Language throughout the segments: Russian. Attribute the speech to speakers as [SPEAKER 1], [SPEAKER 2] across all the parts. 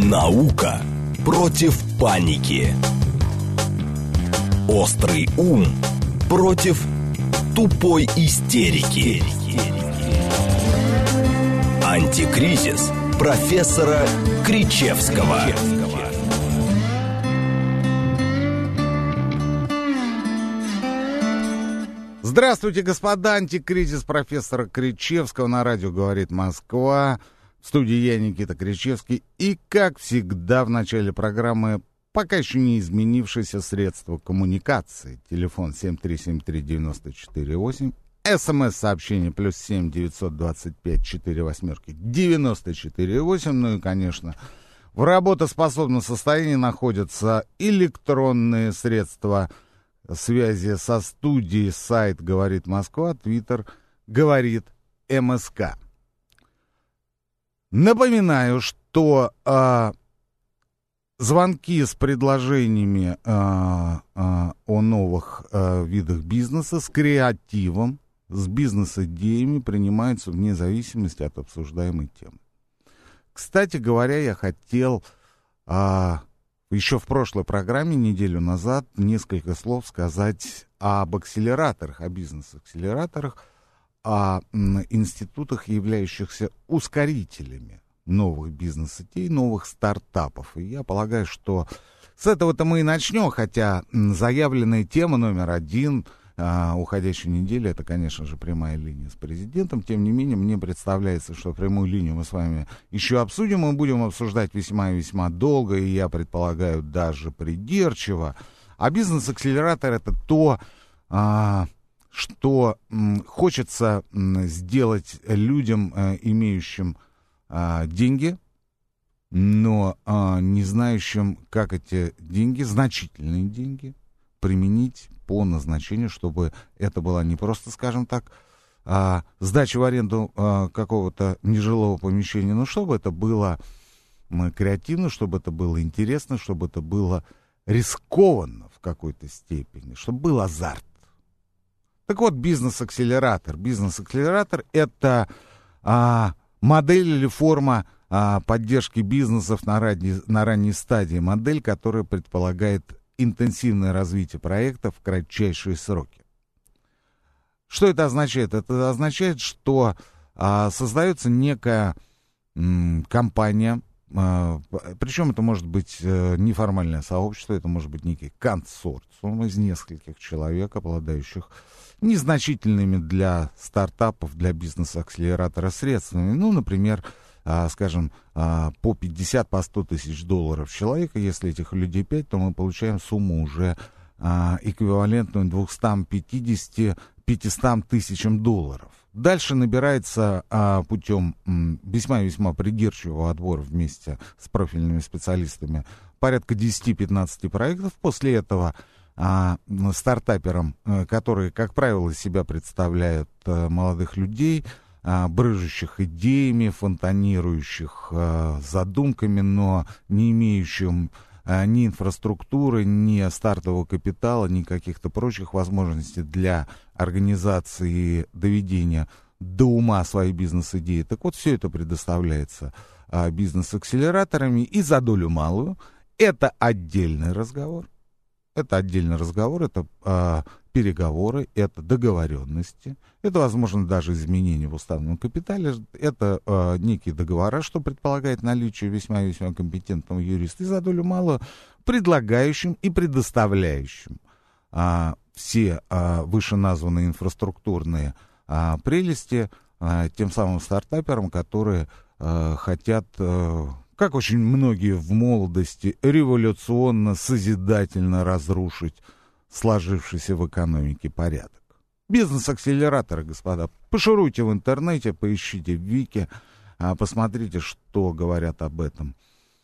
[SPEAKER 1] Наука против паники. Острый ум против тупой истерики. Антикризис профессора Кричевского.
[SPEAKER 2] Здравствуйте, господа! Антикризис профессора Кричевского. На радио «Говорит Москва». В студии я, Никита Кричевский. И, как всегда, в начале программы пока еще не изменившееся средство коммуникации. Телефон 7373948. СМС-сообщение +7 925 48 94,8. Ну и, конечно, в работоспособном состоянии находятся электронные средства связи со студией. Сайт «Говорит Москва», Твиттер «Говорит МСК». Напоминаю, что звонки с предложениями о новых видах бизнеса, с креативом, с бизнес-идеями принимаются вне зависимости от обсуждаемой темы. Кстати говоря, я хотел еще в прошлой программе, неделю назад, несколько слов сказать об акселераторах, о бизнес-акселераторах, о институтах, являющихся ускорителями новых бизнес-идей, новых стартапов. И я полагаю, что с этого-то мы и начнем, хотя заявленная тема номер один уходящей недели — это, конечно же, прямая линия с президентом. Тем не менее, мне представляется, что прямую линию мы с вами еще обсудим. Мы будем обсуждать весьма и весьма долго, и я предполагаю, даже придирчиво. А бизнес-акселератор — это то, что хочется сделать людям, имеющим деньги, но не знающим, как эти деньги, значительные деньги, применить по назначению, чтобы это была не просто, скажем так, сдача в аренду какого-то нежилого помещения, но чтобы это было креативно, чтобы это было интересно, чтобы это было рискованно в какой-то степени, чтобы был азарт. Так вот, бизнес-акселератор. Бизнес-акселератор — это модель или форма поддержки бизнесов на ранней стадии. Модель, которая предполагает интенсивное развитие проектов в кратчайшие сроки. Что это означает? Это означает, что создается некая компания, причем это может быть неформальное сообщество, это может быть некий консорциум из нескольких человек, обладающих незначительными для стартапов, для бизнес-акселератора средствами. Ну, например, скажем, по 50, по 100 тысяч долларов человека. Если этих людей 5, то мы получаем сумму уже эквивалентную 250-500 тысячам долларов. Дальше набирается путем весьма и весьма придирчивого отбора вместе с профильными специалистами порядка 10-15 проектов. После этого стартаперам, которые, как правило, из себя представляют молодых людей, брыжущих идеями, фонтанирующих задумками, но не имеющих ни инфраструктуры, ни стартового капитала, ни каких-то прочих возможностей для организации доведения до ума своей бизнес-идеи. Так вот, все это предоставляется бизнес-акселераторами, и за долю малую. Это отдельный разговор. Это отдельный разговор, это переговоры, это договоренности, это, возможно, даже изменения в уставном капитале, это некие договора, что предполагает наличие весьма и весьма компетентного юриста, и за долю малую предлагающим и предоставляющим все вышеназванные инфраструктурные прелести тем самым стартаперам, которые хотят, как очень многие в молодости, революционно, созидательно разрушить сложившийся в экономике порядок. Бизнес-акселераторы, господа. Пошуруйте в интернете, поищите в Вики, посмотрите, что говорят об этом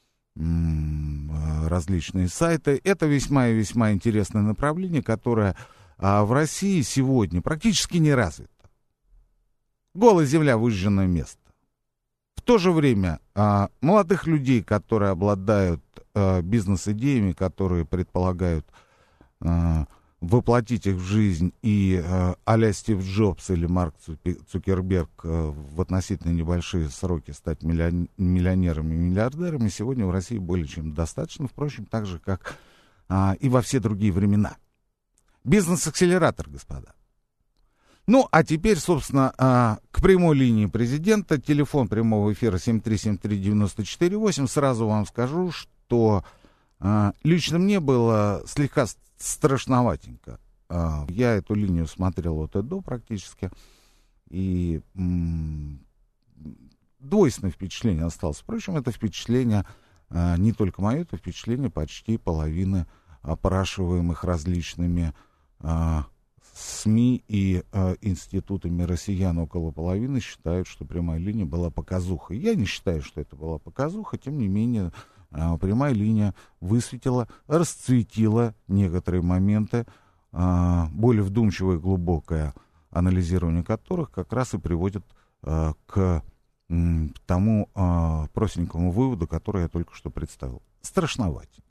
[SPEAKER 2] различные сайты. Это весьма и весьма интересное направление, которое в России сегодня практически не развито. Голая земля, выжженное место. В то же время молодых людей, которые обладают бизнес-идеями, которые предполагают воплотить их в жизнь и а-ля Стив Джобс или Марк Цукерберг в относительно небольшие сроки стать миллионерами и миллиардерами, сегодня в России более чем достаточно, впрочем, так же, как и во все другие времена. Бизнес-акселератор, господа. Ну, а теперь, собственно, к прямой линии президента. Телефон прямого эфира 7373948. Сразу вам скажу, что лично мне было слегка страшноватенько. Я эту линию смотрел от и до практически, и двойственное впечатление осталось. Впрочем, это впечатление не только мое, это впечатление почти половины опрашиваемых различными СМИ и институтами россиян. Около половины считают, что прямая линия была показухой. Я не считаю, что это была показуха, тем не менее прямая линия высветила, расцветила некоторые моменты, более вдумчивое и глубокое анализирование которых как раз и приводит к тому простенькому выводу, который я только что представил. Страшноватенько.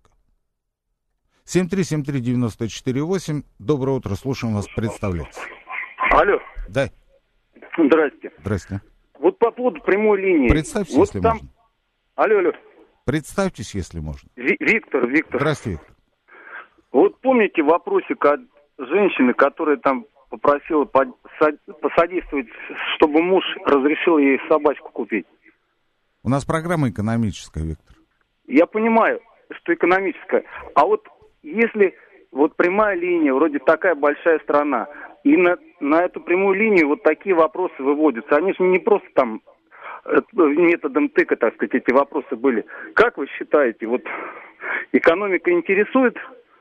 [SPEAKER 2] 7373948. Доброе утро, слушаем вас, представляйтесь.
[SPEAKER 3] Алло.
[SPEAKER 2] Да.
[SPEAKER 3] Здрасте.
[SPEAKER 2] Здрасте.
[SPEAKER 3] Вот по поводу прямой линии.
[SPEAKER 2] Представьтесь,
[SPEAKER 3] вот
[SPEAKER 2] если
[SPEAKER 3] там...
[SPEAKER 2] можно.
[SPEAKER 3] Алло.
[SPEAKER 2] Представьтесь, если можно.
[SPEAKER 3] Виктор.
[SPEAKER 2] Здравствуйте, Виктор.
[SPEAKER 3] Вот помните вопросик от женщины, которая там попросила посодействовать, чтобы муж разрешил ей собачку купить?
[SPEAKER 2] У нас программа экономическая, Виктор.
[SPEAKER 3] Я понимаю, что экономическая. А вот если вот прямая линия, вроде такая большая страна, и на эту прямую линию вот такие вопросы выводятся, они же не просто там методом тыка, так сказать, эти вопросы были. Как вы считаете, вот экономика интересует?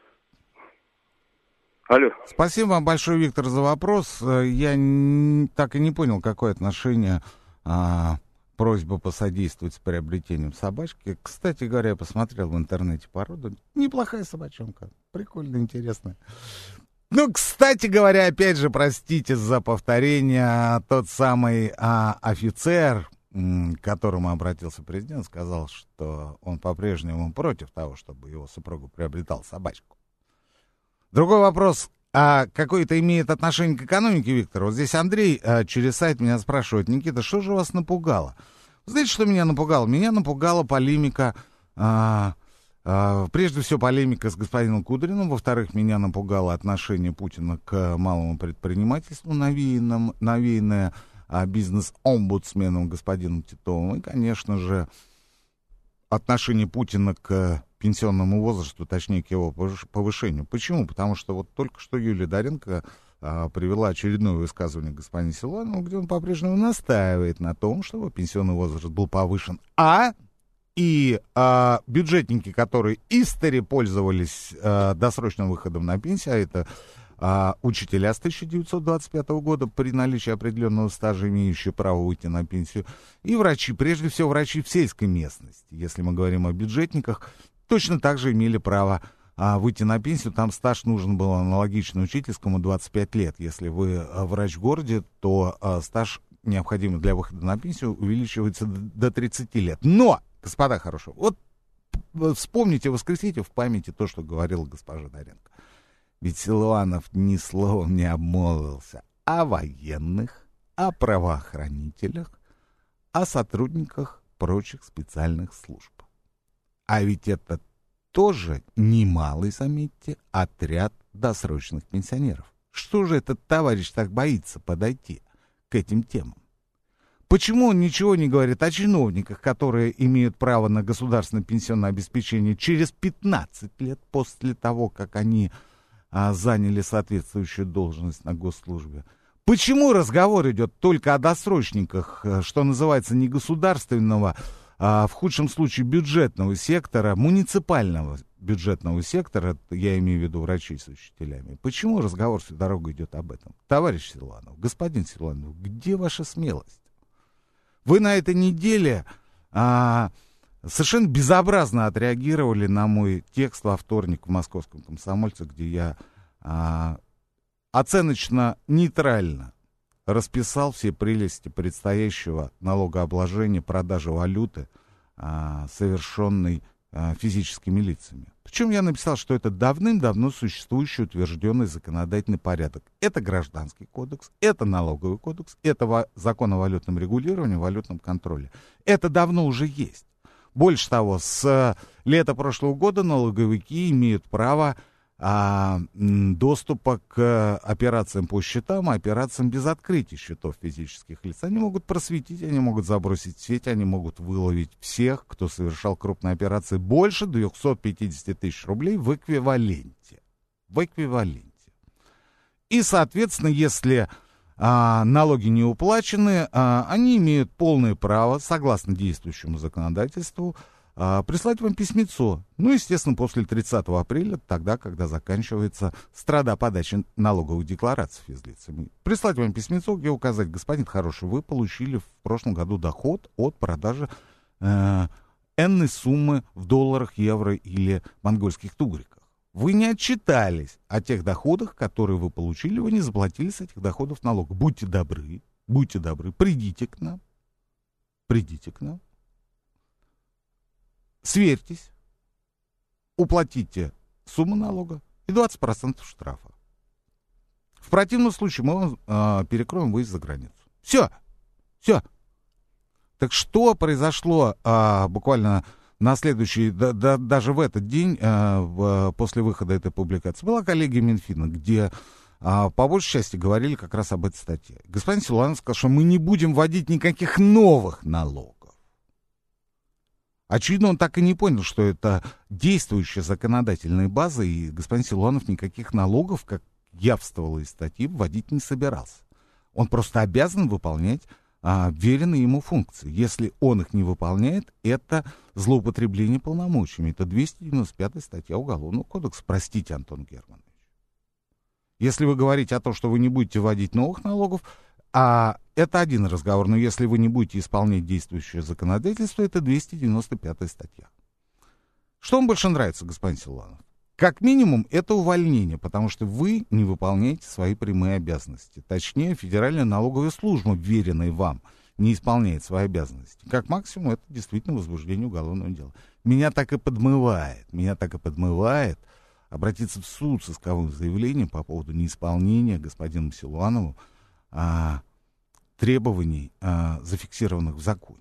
[SPEAKER 3] Алло.
[SPEAKER 2] Спасибо вам большое, Виктор, за вопрос. Я так и не понял, какое отношение просьба посодействовать с приобретением собачки. Кстати говоря, я посмотрел в интернете породу. Неплохая собачонка. Прикольно, интересно. Ну, кстати говоря, опять же, простите за повторение, тот самый офицер, к которому обратился президент, сказал, что он по-прежнему против того, чтобы его супруга приобретала собачку. Другой вопрос, а какое это имеет отношение к экономике, Виктор? Вот здесь Андрей через сайт меня спрашивает: Никита, что же вас напугало? Знаете, что меня напугало? Меня напугала полемика, прежде всего полемика с господином Кудриным, во-вторых, меня напугало отношение Путина к малому предпринимательству, навеянное бизнес-омбудсменом господином Титовым, и, конечно же, отношение Путина к пенсионному возрасту, точнее, к его повышению. Почему? Потому что вот только что Юлия Доренко привела очередное высказывание господина Силуанова, где он по-прежнему настаивает на том, чтобы пенсионный возраст был повышен. И бюджетники, которые истори пользовались досрочным выходом на пенсию, а это учителя с 1925 года при наличии определенного стажа, имеющие право выйти на пенсию, и врачи, прежде всего врачи в сельской местности, если мы говорим о бюджетниках, точно так же имели право выйти на пенсию. Там стаж нужен был аналогично учительскому 25 лет. Если вы врач в городе, то стаж, необходимый для выхода на пенсию, увеличивается до 30 лет. Но, господа хорошие, вот вспомните, воскресите в памяти то, что говорила госпожа Доренко. Ведь Силуанов ни словом не обмолвился о военных, о правоохранителях, о сотрудниках прочих специальных служб. А ведь это тоже немалый, заметьте, отряд досрочных пенсионеров. Что же этот товарищ так боится подойти к этим темам? Почему он ничего не говорит о чиновниках, которые имеют право на государственное пенсионное обеспечение через 15 лет после того, как они заняли соответствующую должность на госслужбе? Почему разговор идет только о досрочниках, что называется, не государственного, в худшем случае бюджетного сектора, муниципального бюджетного сектора, я имею в виду врачей с учителями? Почему разговор всю дорогу идет об этом? Товарищ Силуанов, господин Силуанов, где ваша смелость? Вы на этой неделе совершенно безобразно отреагировали на мой текст во вторник в «Московском комсомольце», где я оценочно нейтрально расписал все прелести предстоящего налогообложения продажи валюты, совершенной физическими лицами. Причем я написал, что это давным-давно существующий утвержденный законодательный порядок. Это Гражданский кодекс, это Налоговый кодекс, это закон о валютном регулировании, валютном контроле. Это давно уже есть. Больше того, с лета прошлого года налоговики имеют право доступа к операциям по счетам, операциям без открытия счетов физических лиц. Они могут просветить, они могут забросить в сеть, они могут выловить всех, кто совершал крупные операции больше 250 тысяч рублей в эквиваленте. В эквиваленте. И, соответственно, если налоги не уплачены, они имеют полное право, согласно действующему законодательству, прислать вам письмецо. Ну, естественно, после 30 апреля, тогда, когда заканчивается страда подачи налоговых деклараций физлицами. Прислать вам письмецо, где указать: господин хороший, вы получили в прошлом году доход от продажи энной суммы в долларах, евро или монгольских тугриках. Вы не отчитались о тех доходах, которые вы получили, вы не заплатили с этих доходов налог. Будьте добры, придите к нам. Сверьтесь, уплатите сумму налога и 20% штрафа. В противном случае мы вам перекроем выезд за границу. Все. Так что произошло буквально на следующий, даже в этот день, после выхода этой публикации? Была коллегия Минфина, где по большей части говорили как раз об этой статье. Господин Силуанов сказал, что мы не будем вводить никаких новых налогов. Очевидно, он так и не понял, что это действующая законодательная база, и господин Силуанов никаких налогов, как явствовало из статьи, вводить не собирался. Он просто обязан выполнять веренные ему функции. Если он их не выполняет, это злоупотребление полномочиями. Это 295 статья Уголовного кодекса. Простите, Антон Германович. Если вы говорите о том, что вы не будете вводить новых налогов, это один разговор, но если вы не будете исполнять действующее законодательство, это 295 статья. Что вам больше нравится, господин Силуанов? Как минимум, это увольнение, потому что вы не выполняете свои прямые обязанности. Точнее, Федеральная налоговая служба, вверенная вам, не исполняет свои обязанности. Как максимум, это действительно возбуждение уголовного дела. Меня так и подмывает обратиться в суд с исковым заявлением по поводу неисполнения господином Силуановым требований, зафиксированных в законе.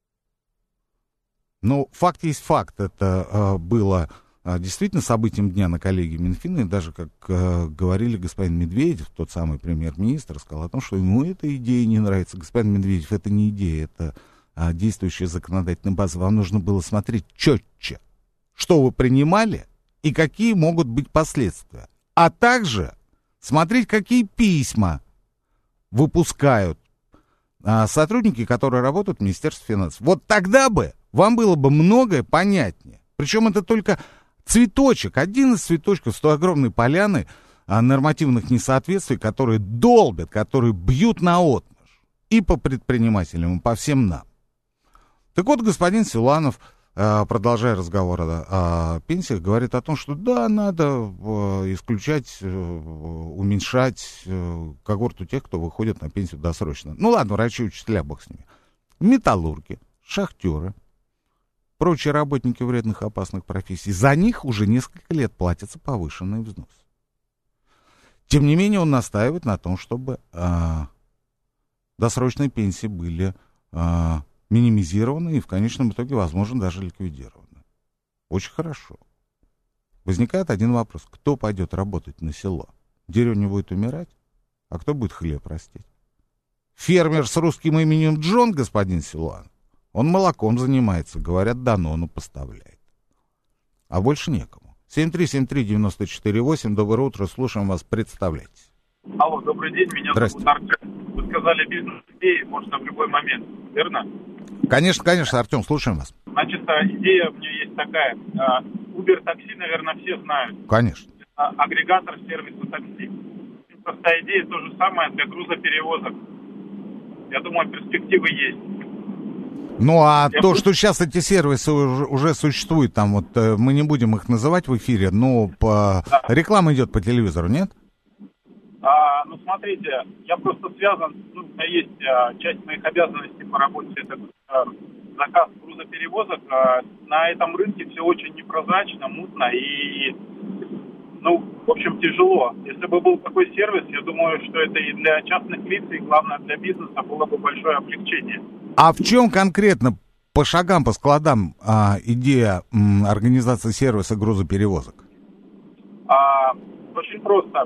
[SPEAKER 2] Но факт есть факт. Это было действительно событием дня на коллегии Минфина. И даже, как говорили, господин Медведев, тот самый премьер-министр, сказал о том, что ему эта идея не нравится. Господин Медведев, это не идея, это действующая законодательная база. Вам нужно было смотреть четче, что вы принимали и какие могут быть последствия. А также смотреть, какие письма выпускают сотрудники, которые работают в Министерстве финансов. Вот тогда бы вам было бы многое понятнее. Причем это только цветочек, один из цветочков с той огромной поляны нормативных несоответствий, которые долбят, которые бьют наотмашь и по предпринимателям, и по всем нам. Так вот, господин Силуанов, продолжая разговор о пенсиях, говорит о том, что да, надо исключать, уменьшать когорту тех, кто выходит на пенсию досрочно. Ну ладно, врачи, учителя, бог с ними. Металлурги, шахтеры, прочие работники вредных и опасных профессий, за них уже несколько лет платится повышенный взнос. Тем не менее, он настаивает на том, чтобы досрочные пенсии были минимизированы и в конечном итоге, возможно, даже ликвидированы. Очень хорошо. Возникает один вопрос. Кто пойдет работать на село? Деревня будет умирать? А кто будет хлеб растить? Фермер с русским именем Джон, господин Силуанов, он молоком занимается, говорят, Данону поставляет. А больше некому. 7373948, доброе утро, слушаем вас, представляйтесь.
[SPEAKER 4] Алло, добрый день, меня зовут Артем. Вы сказали, бизнес-идеи можно в любой момент, верно?
[SPEAKER 2] Конечно, Артем, слушаем вас.
[SPEAKER 4] Значит, идея у меня есть такая. Uber такси, наверное, все знают.
[SPEAKER 2] Конечно.
[SPEAKER 4] Агрегатор сервиса такси. Простая идея, то же самое для грузоперевозок. Я думаю, перспективы есть.
[SPEAKER 2] Ну, а то, что сейчас эти сервисы уже существуют, там вот, мы не будем их называть в эфире, но реклама идет по телевизору, нет?
[SPEAKER 4] Ну, смотрите, я просто связан, у меня есть часть моих обязанностей по работе, это заказ грузоперевозок, на этом рынке все очень непрозрачно, мутно и, в общем, тяжело. Если бы был такой сервис, я думаю, что это и для частных лиц, и, главное, для бизнеса было бы большое облегчение.
[SPEAKER 2] А в чем конкретно по шагам, по складам идея организации сервиса грузоперевозок?
[SPEAKER 4] Очень просто.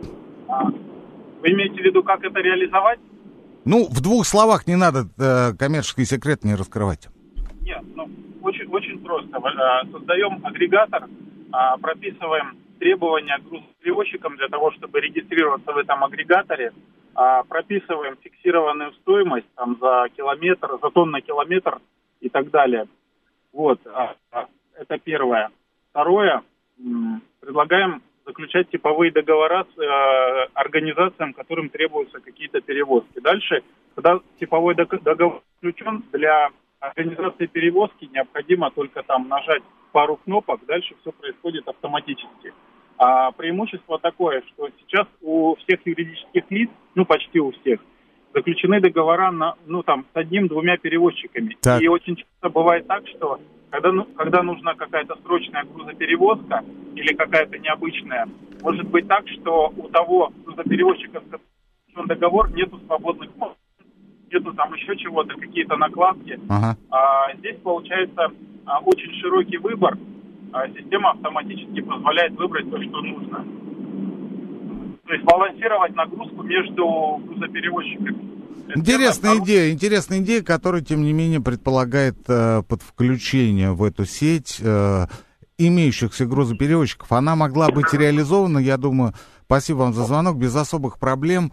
[SPEAKER 4] Вы имеете в виду, как это реализовать?
[SPEAKER 2] В 2 словах, не надо коммерческий секрет не раскрывать.
[SPEAKER 4] Нет, очень, очень просто. Создаем агрегатор, прописываем требования к грузоперевозчикам для того, чтобы регистрироваться в этом агрегаторе, прописываем фиксированную стоимость за километр, за тонн на километр и так далее. Вот, это первое. Второе, предлагаем заключать типовые договора с организациям, которым требуются какие-то перевозки. Дальше, когда типовой договор заключен, для организации перевозки необходимо только нажать пару кнопок, дальше все происходит автоматически. А преимущество такое, что сейчас у всех юридических лиц, почти у всех, заключены договора с 1-2 перевозчиками.
[SPEAKER 2] Так.
[SPEAKER 4] И очень часто бывает так, что когда нужна какая-то срочная грузоперевозка или какая-то необычная, может быть так, что у того грузоперевозчика, с которым заключен договор, нету свободных кнопок, нету еще чего-то, какие-то накладки.
[SPEAKER 2] Ага.
[SPEAKER 4] Здесь получается очень широкий выбор. Система автоматически позволяет выбрать то, что нужно. То есть балансировать нагрузку между грузоперевозчиками.
[SPEAKER 2] Интересная идея, которая, тем не менее, предполагает под включение в эту сеть имеющихся грузоперевозчиков. Она могла быть реализована, я думаю, спасибо вам за звонок, без особых проблем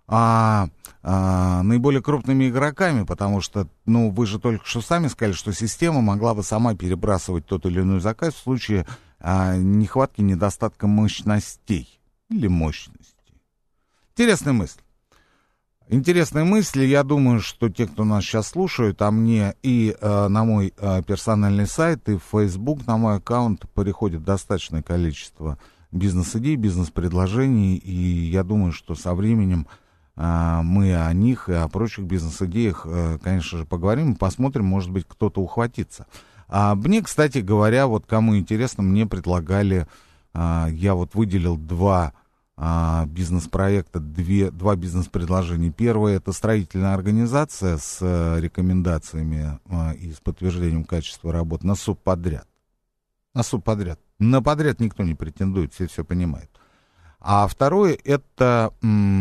[SPEAKER 2] наиболее крупными игроками, потому что, вы же только что сами сказали, что система могла бы сама перебрасывать тот или иной заказ в случае нехватки, недостатка мощностей или мощности. Интересная мысль. Я думаю, что те, кто нас сейчас слушают, мне и на мой персональный сайт, и в Facebook, на мой аккаунт переходит достаточное количество бизнес-идей, бизнес-предложений, и я думаю, что со временем мы о них и о прочих бизнес-идеях, конечно же, поговорим и посмотрим, может быть, кто-то ухватится. Мне, кстати говоря, кому интересно, мне предлагали, я выделил 2 бизнес-проекта, 2 бизнес-предложения. Первое — это строительная организация с рекомендациями и с подтверждением качества работы на субподряд. На подряд никто не претендует, все понимают. А второе — это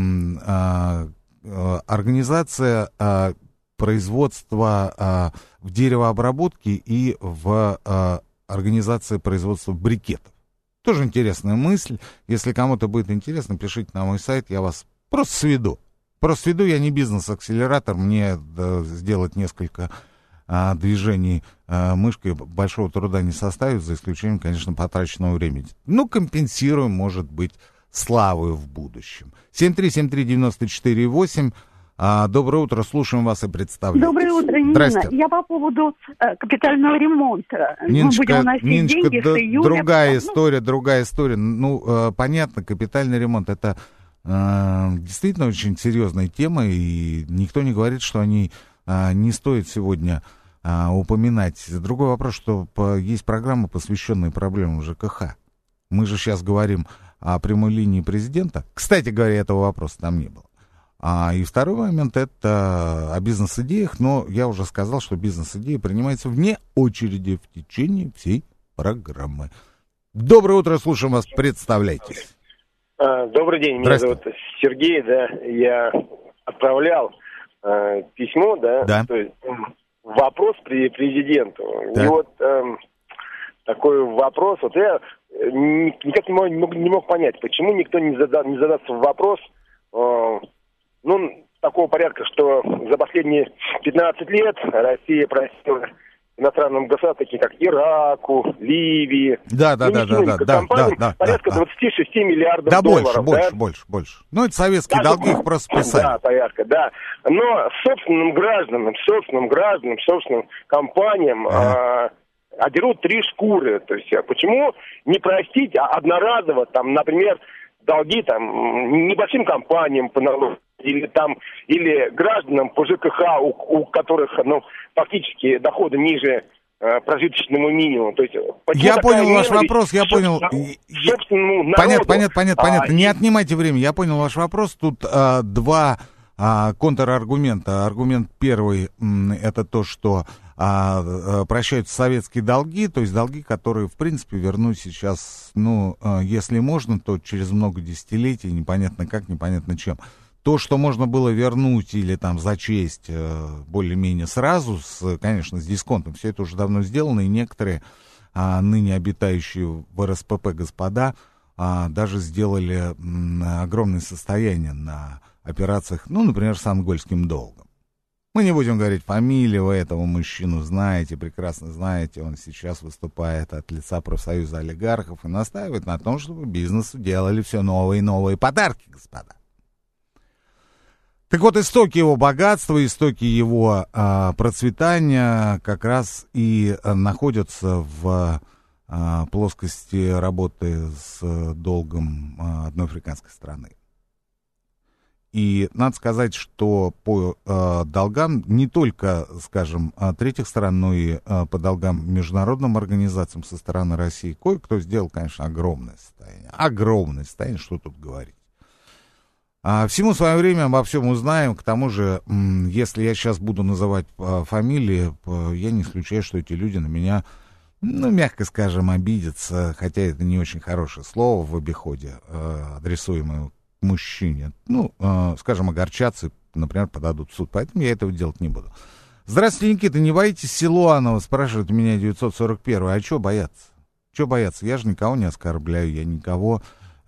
[SPEAKER 2] организация производства в деревообработке и в организации производства брикетов. Тоже интересная мысль. Если кому-то будет интересно, пишите на мой сайт, я вас просто сведу. Я не бизнес-акселератор, мне сделать несколько движений мышкой большого труда не составит, за исключением, конечно, потраченного времени. Компенсируем, может быть, славою в будущем. 7373948. Доброе утро, слушаем вас и представляем.
[SPEAKER 5] Доброе утро, Нина.
[SPEAKER 2] Здрасте.
[SPEAKER 5] Я по поводу капитального ремонта.
[SPEAKER 2] Ниночка,
[SPEAKER 5] Мы будем вносить деньги с июля.
[SPEAKER 2] другая история. Понятно, капитальный ремонт — это действительно очень серьезная тема, и никто не говорит, что о ней не стоит сегодня упоминать. Другой вопрос, что есть программы, посвященные проблемам ЖКХ. Мы же сейчас говорим о прямой линии президента. Кстати говоря, этого вопроса там не было. И второй момент — это о бизнес-идеях, но я уже сказал, что бизнес-идеи принимаются вне очереди в течение всей программы. Доброе утро, слушаем вас, представляйтесь.
[SPEAKER 6] Добрый день, меня зовут Сергей, я отправлял письмо,
[SPEAKER 2] Да.
[SPEAKER 6] То есть вопрос президенту.
[SPEAKER 2] Так.
[SPEAKER 6] И такой вопрос, я никак не мог понять, почему никто не задаст вопрос, такого порядка, что за последние 15 лет Россия просила иностранным государствам, такие как Ираку, Ливии, порядка 26 миллиардов долларов.
[SPEAKER 2] Больше. Это советские долги, их просто списали.
[SPEAKER 6] Да, порядка, да. Но собственным гражданам, собственным компаниям одерут 3 шкуры. То есть почему не простить одноразово, например, долги небольшим компаниям по налогу, или гражданам по ЖКХ, у которых, фактически доходы ниже прожиточному минимуму. То есть,
[SPEAKER 2] я понял ваш вопрос, я понял. Понятно. Не отнимайте время, я понял ваш вопрос. Тут два контраргумента. Аргумент первый — это то, что прощаются советские долги, то есть долги, которые, в принципе, вернуть сейчас, если можно, то через много десятилетий, непонятно как, непонятно чем. То, что можно было вернуть или там зачесть более-менее сразу, конечно, с дисконтом, все это уже давно сделано, и некоторые ныне обитающие в РСПП господа даже сделали огромное состояние на операциях, например, с ангольским долгом. Мы не будем говорить фамилию, вы этого мужчину знаете, прекрасно знаете, он сейчас выступает от лица профсоюза олигархов и настаивает на том, чтобы бизнесу делали все новые и новые подарки, господа. Так вот, истоки его богатства, истоки его процветания как раз и находятся в плоскости работы с долгом одной африканской страны. И надо сказать, что по долгам не только, скажем, третьих стран, но и по долгам международным организациям со стороны России кое-кто сделал, конечно, огромное состояние. Огромное состояние, что тут говорить. Всему свое время, обо всем узнаем. К тому же, если я сейчас буду называть фамилии, я не исключаю, что эти люди на меня, мягко скажем, обидятся, хотя это не очень хорошее слово в обиходе, адресуемое к мужчине. Скажем, огорчаться, например, подадут в суд. Поэтому я этого делать не буду. Здравствуйте, Никита, не боитесь Силуанова? Спрашивает меня 941. А чего бояться? Чего бояться? Я же никого не оскорбляю, я никого...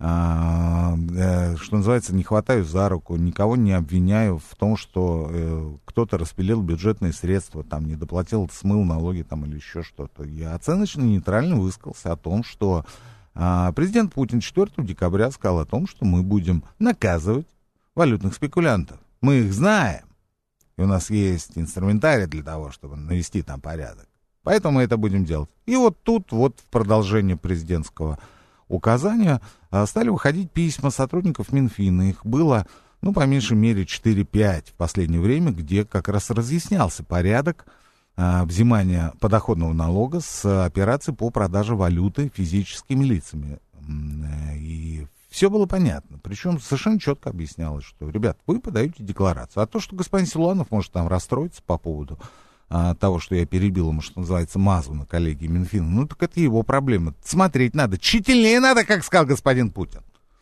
[SPEAKER 2] что называется, не хватаю за руку, никого не обвиняю в том, что кто-то распилил бюджетные средства, там, не доплатил, смыл налоги там, или еще что-то. Я оценочно нейтрально высказался о том, что президент Путин 4 декабря сказал о том, что мы будем наказывать валютных спекулянтов. Мы их знаем, и у нас есть инструментарий для того, чтобы навести там порядок. Поэтому мы это будем делать. И вот тут, в продолжение президентского указания, стали выходить письма сотрудников Минфина. Их было, по меньшей мере, 4-5 в последнее время, где как раз разъяснялся порядок взимания подоходного налога с операций по продаже валюты физическими лицами. И все было понятно. Причем совершенно четко объяснялось, что, ребят, вы подаете декларацию. А то, что господин Силуанов может там расстроиться по поводу того, что я перебил ему, что называется, мазу на коллегии Минфина, так это его проблема. Смотреть надо, тщательнее надо, как сказал господин Путин.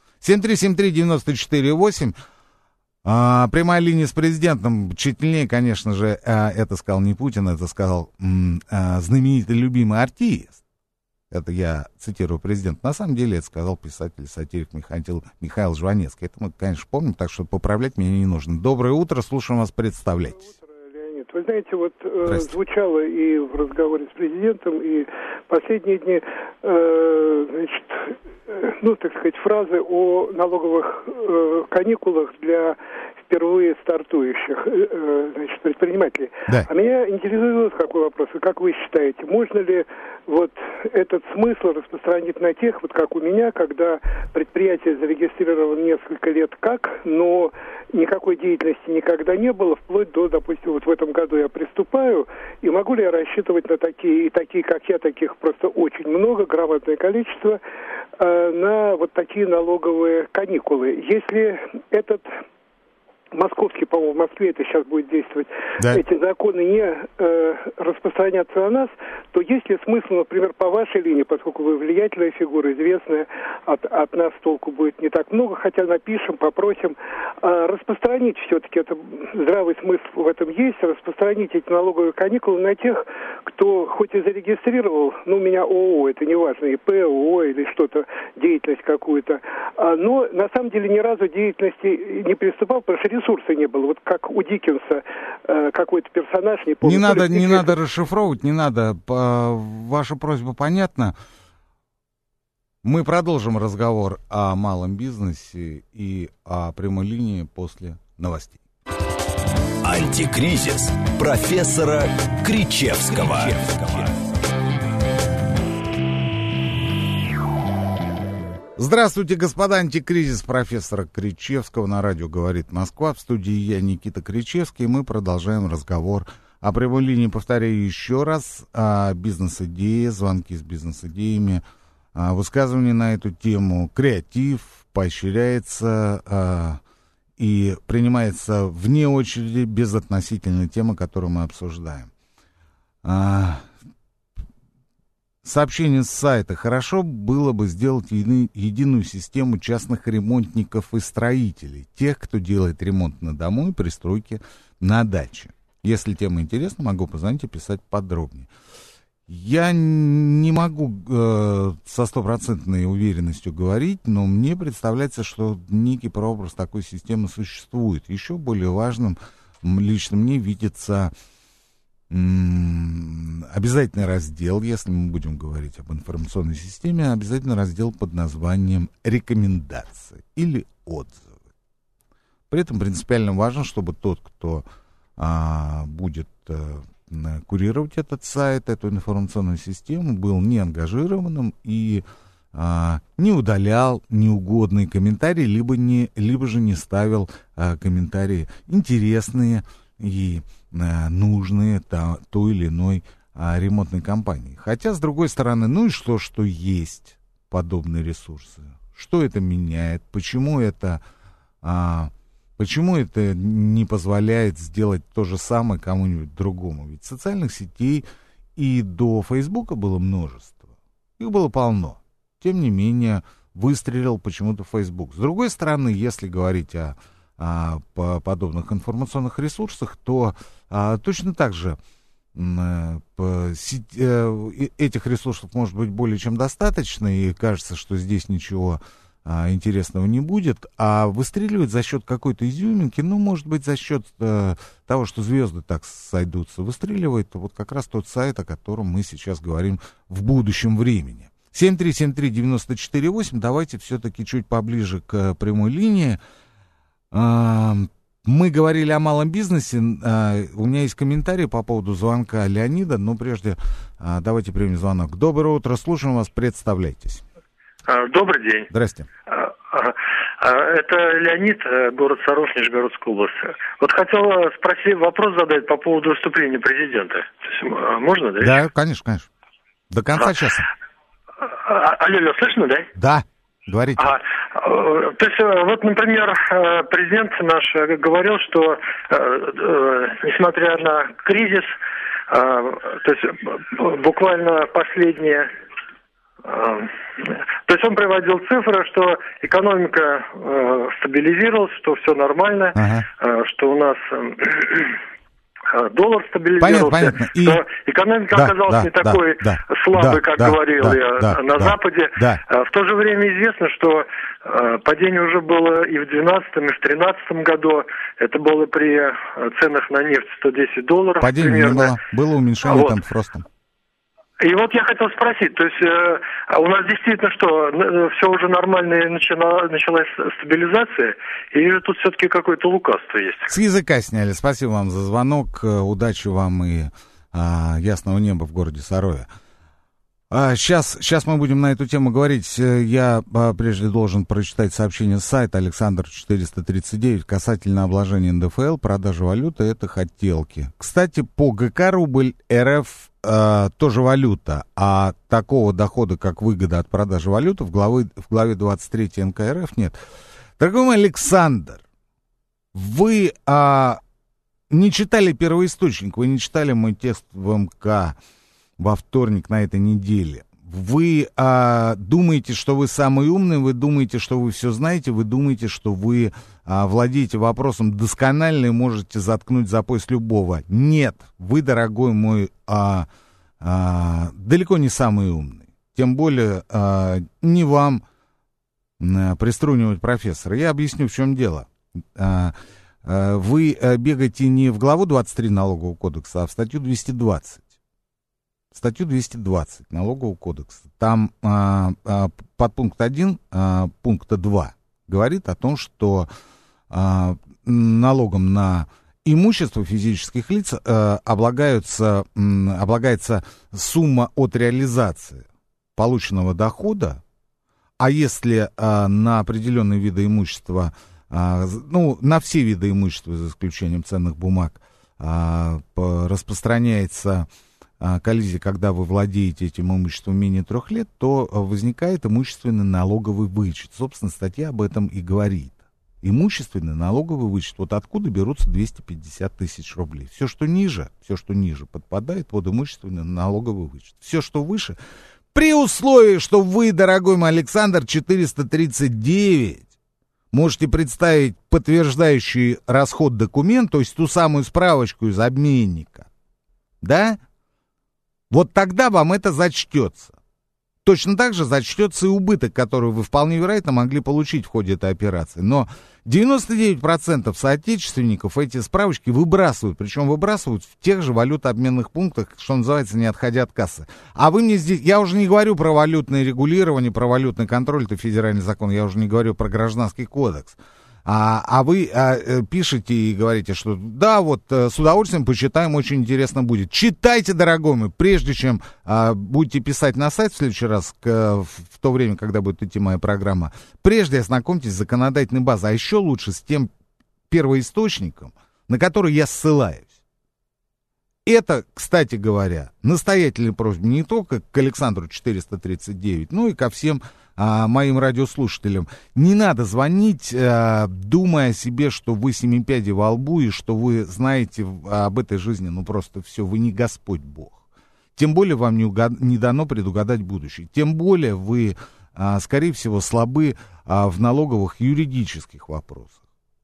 [SPEAKER 2] 7373948, прямая линия с президентом, тщательнее, конечно же, это сказал не Путин, это сказал знаменитый любимый артист. Это я цитирую президента. На самом деле это сказал писатель-сатирик Михаил Жванецкий. Это мы, конечно, помним, так что поправлять меня не нужно. Доброе утро, слушаем вас, представляйтесь.
[SPEAKER 7] Вы знаете, звучало и в разговоре с президентом, и последние дни, фразы о налоговых каникулах для впервые стартующих, предпринимателей. Да. А меня интересует какой вопрос. Как вы считаете, можно ли этот смысл распространить на тех, как у меня, когда предприятие зарегистрировано несколько лет но никакой деятельности никогда не было, вплоть до, допустим, в этом году я приступаю, и могу ли я рассчитывать на такие, как я, таких просто очень много, громадное количество, на такие налоговые каникулы. Если этот московский, по-моему, в Москве это сейчас будет действовать, да, эти законы не распространятся на нас, то есть ли смысл, например, по вашей линии, поскольку вы влиятельная фигура, известная, от нас толку будет не так много, хотя напишем, попросим, распространить все-таки, это здравый смысл в этом есть, распространить эти налоговые каникулы на тех, кто хоть и зарегистрировал, у меня ООО, это не важно, ИП, ООО или что-то, деятельность какую-то, но на самом деле ни разу деятельности не приступал, потому что ресурса не было. Как у Диккенса какой-то персонаж, не помню.
[SPEAKER 2] Не надо расшифровывать, не надо. Ваша просьба понятна. Мы продолжим разговор о малом бизнесе и о прямой линии после новостей.
[SPEAKER 1] Антикризис профессора Кричевского.
[SPEAKER 2] Здравствуйте, господа, антикризис профессора Кричевского на радио «Говорит Москва». В студии я, Никита Кричевский, и мы продолжаем разговор о прямой линии. Повторяю еще раз, о бизнес-идее, звонки с бизнес-идеями, высказывания на эту тему. Креатив поощряется и принимается вне очереди, безотносительно темы, которую мы обсуждаем. Сообщение с сайта. Хорошо было бы сделать единую систему частных ремонтников и строителей, тех, кто делает ремонт на дому и пристройки на даче. Если тема интересна, могу позвонить и писать подробнее. Я не могу со стопроцентной уверенностью говорить, но мне представляется, что некий прообраз такой системы существует. Еще более важным лично мне видится обязательный раздел, если мы будем говорить об информационной системе, обязательно раздел под названием «Рекомендации» или «Отзывы». При этом принципиально важно, чтобы тот, кто будет курировать этот сайт, эту информационную систему, был не ангажированным и не удалял неугодные комментарии, либо же не ставил комментарии интересные и нужные той или иной ремонтной компании. Хотя, с другой стороны, ну и что есть подобные ресурсы? Что это меняет? Почему это не позволяет сделать то же самое кому-нибудь другому? Ведь социальных сетей и до Фейсбука было множество. Их было полно. Тем не менее, выстрелил почему-то Facebook. С другой стороны, если говорить о подобных информационных ресурсах, то точно так же этих ресурсов может быть более чем достаточно, и кажется, что здесь ничего интересного не будет, а выстреливает за счет какой-то изюминки, ну, может быть, за счет того, что звезды так сойдутся, выстреливает вот как раз тот сайт, о котором мы сейчас говорим в будущем времени. 7373948, давайте все-таки чуть поближе к прямой линии. Мы говорили о малом бизнесе. У меня есть комментарий по поводу звонка Леонида, но прежде давайте примем звонок. Доброе утро, слушаем вас, представляйтесь.
[SPEAKER 8] Добрый день.
[SPEAKER 2] Здрасте.
[SPEAKER 8] Это Леонид, город Саров, Нижегородская область. Вот хотел вопрос задать по поводу выступления президента. Можно, да?
[SPEAKER 2] Да, конечно. До конца часа.
[SPEAKER 8] Алло, слышно, да?
[SPEAKER 2] Да. Говорите.
[SPEAKER 8] То есть, вот, например, президент наш говорил, что несмотря на кризис, то есть буквально последние, то есть он приводил цифры, что экономика стабилизировалась, что все нормально, что у нас доллар стабилизировался,
[SPEAKER 2] понятно.
[SPEAKER 8] что экономика оказалась не такой слабой, как говорил я на Западе. В то же время известно, что падение уже было и в 2012, и в 2013 году. Это было при ценах на нефть $110.
[SPEAKER 2] Падение
[SPEAKER 8] примерно.
[SPEAKER 2] Не было уменьшение темпов роста.
[SPEAKER 8] И вот я хотел спросить, то есть у нас действительно что, все уже нормально и началась стабилизация, или тут все-таки какое-то лукавство есть?
[SPEAKER 2] С языка сняли. Спасибо вам за звонок. Удачи вам и ясного неба в городе Сарове. Сейчас мы будем на эту тему говорить. Я прежде должен прочитать сообщение с сайта Александр 439 касательно обложения НДФЛ, продажи валюты, это хотелки. Кстати, по ГК рубль РФ тоже валюта, а такого дохода, как выгода от продажи валюты, в главе 23 НК РФ нет. Дорогой мой Александр, вы не читали первоисточник, вы не читали мой текст в МК во вторник на этой неделе. Вы думаете, что вы самый умный, вы думаете, что вы все знаете, вы думаете, что вы владеете вопросом досконально и можете заткнуть за пояс любого. Нет, вы, дорогой мой, далеко не самый умный. Тем более не вам приструнивать профессора. Я объясню, в чем дело. Вы бегаете не в главу 23 налогового кодекса, а в статью 220. Статью 220 налогового кодекса. Там подпункт 1 пункта 2 говорит о том, что налогом на имущество физических лиц облагается сумма от реализации полученного дохода, А если на определенные виды имущества, на все виды имущества, за исключением ценных бумаг, распространяется коллизия, когда вы владеете этим имуществом менее 3 лет, то возникает имущественный налоговый вычет. Собственно, статья об этом и говорит. Имущественный налоговый вычет. Вот откуда берутся 250 тысяч рублей. Все, что ниже, подпадает под имущественный налоговый вычет. Все, что выше, при условии, что вы, дорогой мой Александр, 439, можете представить подтверждающий расход документ, то есть ту самую справочку из обменника, да? Вот тогда вам это зачтется. Точно так же зачтется и убыток, который вы вполне вероятно могли получить в ходе этой операции. Но 99% соотечественников эти справочки выбрасывают. Причем выбрасывают в тех же валютообменных пунктах, что называется, не отходя от кассы. А вы мне здесь... Я уже не говорю про валютное регулирование, про валютный контроль, это федеральный закон. Я уже не говорю про гражданский кодекс. А вы пишете и говорите, что да, вот с удовольствием почитаем, очень интересно будет. Читайте, дорогой мой, прежде чем будете писать на сайт в следующий раз, в то время, когда будет идти моя программа. Прежде ознакомьтесь с законодательной базой, а еще лучше с тем первоисточником, на который я ссылаюсь. Это, кстати говоря, настоятельная просьба не только к Александру 439, но и ко всем моим радиослушателям. Не надо звонить, думая о себе, что вы семипядей во лбу и что вы знаете об этой жизни, просто все, вы не Господь Бог. Тем более вам не дано предугадать будущее. Тем более вы, скорее всего, слабы в налоговых юридических вопросах.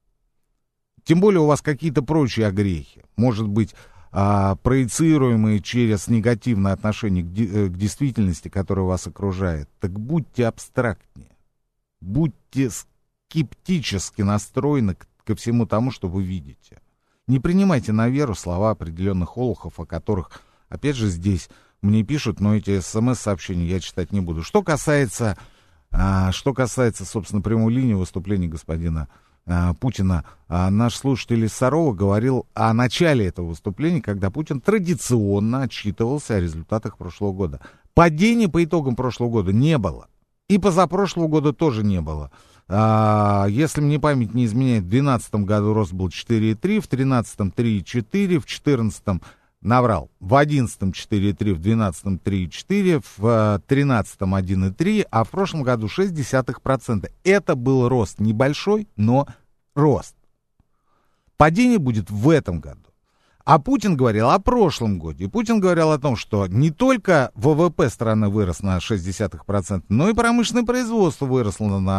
[SPEAKER 2] Тем более у вас какие-то прочие огрехи. Может быть, проецируемые через негативное отношение к действительности, которая вас окружает. Так будьте абстрактнее, будьте скептически настроены ко всему тому, что вы видите. Не принимайте на веру слова определенных олухов, о которых, опять же, здесь мне пишут, но эти смс-сообщения я читать не буду. Что касается, собственно, прямой линии выступления господина Путина, наш слушатель из Сарова говорил о начале этого выступления, когда Путин традиционно отчитывался о результатах прошлого года. Падений по итогам прошлого года не было. И позапрошлого года тоже не было. Если мне память не изменяет, в 2012 году рост был 4,3, в 2013 3,4, в 2014 наврал. В 2011 4,3, в 2012 3,4, в 2013 1,3, а в прошлом году 0,6%. Это был рост небольшой, но рост. Падение будет в этом году. А Путин говорил о прошлом годе. И Путин говорил о том, что не только ВВП страны вырос на 0,6%, но и промышленное производство выросло на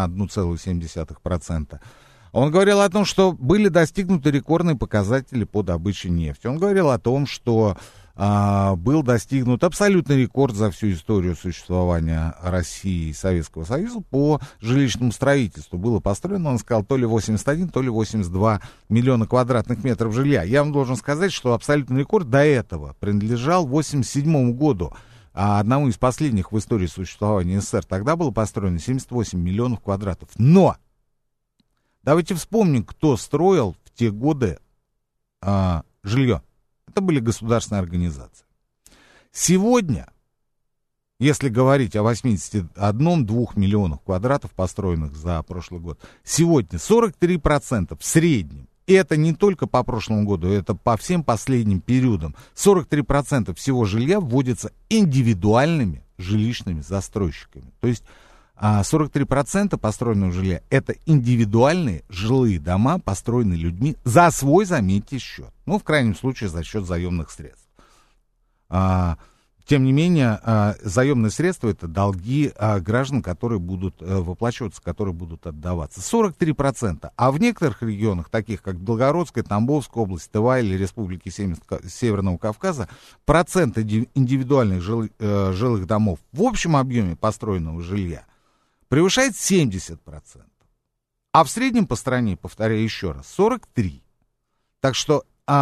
[SPEAKER 2] 1,7%. Он говорил о том, что были достигнуты рекордные показатели по добыче нефти. Он говорил о том, что был достигнут абсолютный рекорд за всю историю существования России и Советского Союза по жилищному строительству. Было построено, он сказал, то ли 81, то ли 82 миллиона квадратных метров жилья. Я вам должен сказать, что абсолютный рекорд до этого принадлежал 1987 году. Одному из последних в истории существования СССР. Тогда было построено 78 миллионов квадратов. Но! Давайте вспомним, кто строил в те годы жилье. Это были государственные организации. Сегодня, если говорить о 81-2 миллионах квадратов, построенных за прошлый год, сегодня 43% в среднем. И это не только по прошлому году, это по всем последним периодам. 43% всего жилья вводится индивидуальными жилищными застройщиками. То есть 43% построенного жилья — это индивидуальные жилые дома, построенные людьми за свой, заметьте, счет. Ну, в крайнем случае, за счет заемных средств. Тем не менее, заемные средства — это долги граждан, которые будут выплачиваться, которые будут отдаваться. 43%. А в некоторых регионах, таких как Белгородская, Тамбовская область, Тыва или Республики Северного Кавказа, процент индивидуальных жилых домов в общем объеме построенного жилья превышает 70%. А в среднем по стране, повторяю еще раз, 43%. Так что,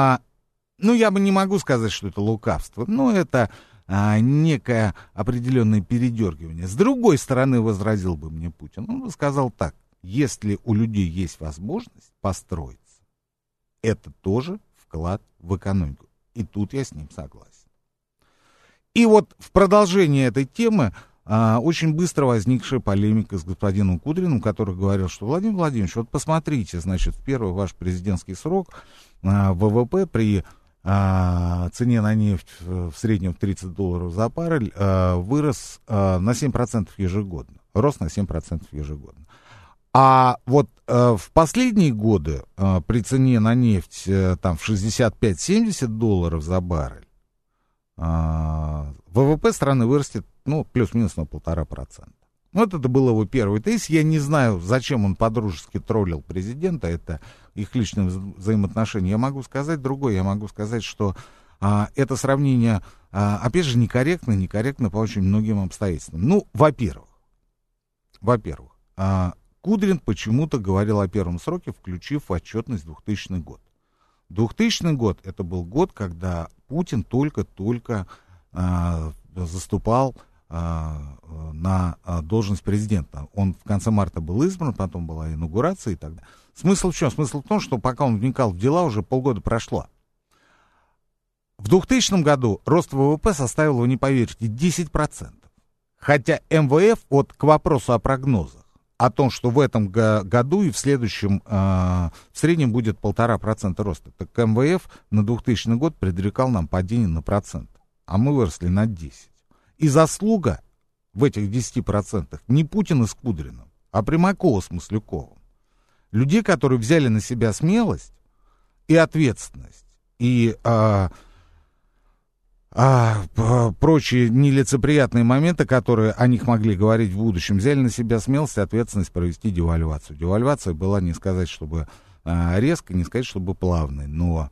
[SPEAKER 2] я бы не могу сказать, что это лукавство, но это некое определенное передергивание. С другой стороны, возразил бы мне Путин, он бы сказал так: если у людей есть возможность построиться, это тоже вклад в экономику. И тут я с ним согласен. И вот в продолжение этой темы очень быстро возникшая полемика с господином Кудриным, который говорил, что Владимир Владимирович, вот посмотрите, значит, в первый ваш президентский срок ВВП при цене на нефть в среднем $30 за баррель вырос на 7% ежегодно. Рост на 7% ежегодно. А вот в последние годы при цене на нефть там в $65-70 за баррель ВВП страны вырастет, ну, плюс-минус на 1,5%. Вот это был его первый тезис. Я не знаю, зачем он подружески троллил президента, это их личные взаимоотношения. Я могу сказать другое, я могу сказать, что это сравнение, опять же, некорректно по очень многим обстоятельствам. Ну, во-первых, Кудрин почему-то говорил о первом сроке, включив в отчетность 2000 год. 2000 год это был год, когда Путин только-только заступал на должность президента. Он в конце марта был избран, потом была инаугурация и так далее. Смысл в чем? Смысл в том, что пока он вникал в дела, уже полгода прошло. В 2000 году рост ВВП составил, вы не поверите, 10%. Хотя МВФ, вот к вопросу о прогнозах, о том, что в этом году и в следующем в среднем будет 1,5% роста. Так МВФ на 2000 год предрекал нам падение на процент, а мы выросли на 10%. И заслуга в этих 10% не Путина с Кудриным, а Примакова с Масляковым. Людей, которые взяли на себя смелость и ответственность, и прочие нелицеприятные моменты, которые о них могли говорить в будущем, взяли на себя смелость и ответственность провести девальвацию. Девальвация была, не сказать, чтобы резко, не сказать, чтобы плавной, но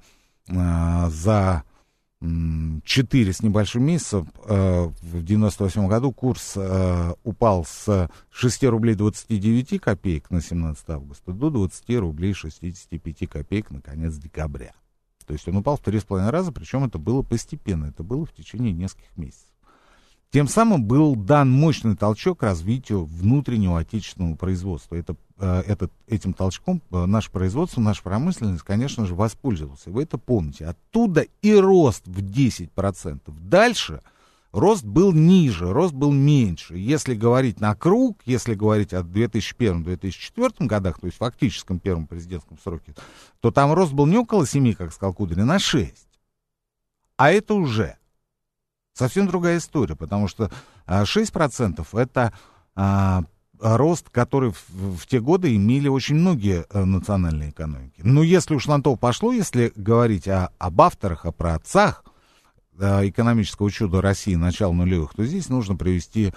[SPEAKER 2] за 4 с небольшим месяцев в 98 году курс упал с 6 рублей 29 копеек на 17 августа до 20 рублей 65 копеек на конец декабря. То есть он упал в 3,5 раза, причем это было постепенно, это было в течение нескольких месяцев. Тем самым был дан мощный толчок развитию внутреннего отечественного производства. Этим толчком наше производство, наша промышленность, конечно же, воспользовался. Вы это помните. Оттуда и рост в 10%. Дальше рост был ниже, рост был меньше. Если говорить на круг, если говорить о 2001-2004 годах, то есть фактическом первом президентском сроке, то там рост был не около 7, как сказал Кудрин, а 6. А это уже совсем другая история, потому что 6% это рост, который в те годы имели очень многие национальные экономики. Но если уж на то пошло, если говорить об авторах, о праотцах экономического чуда России начала нулевых, то здесь нужно привести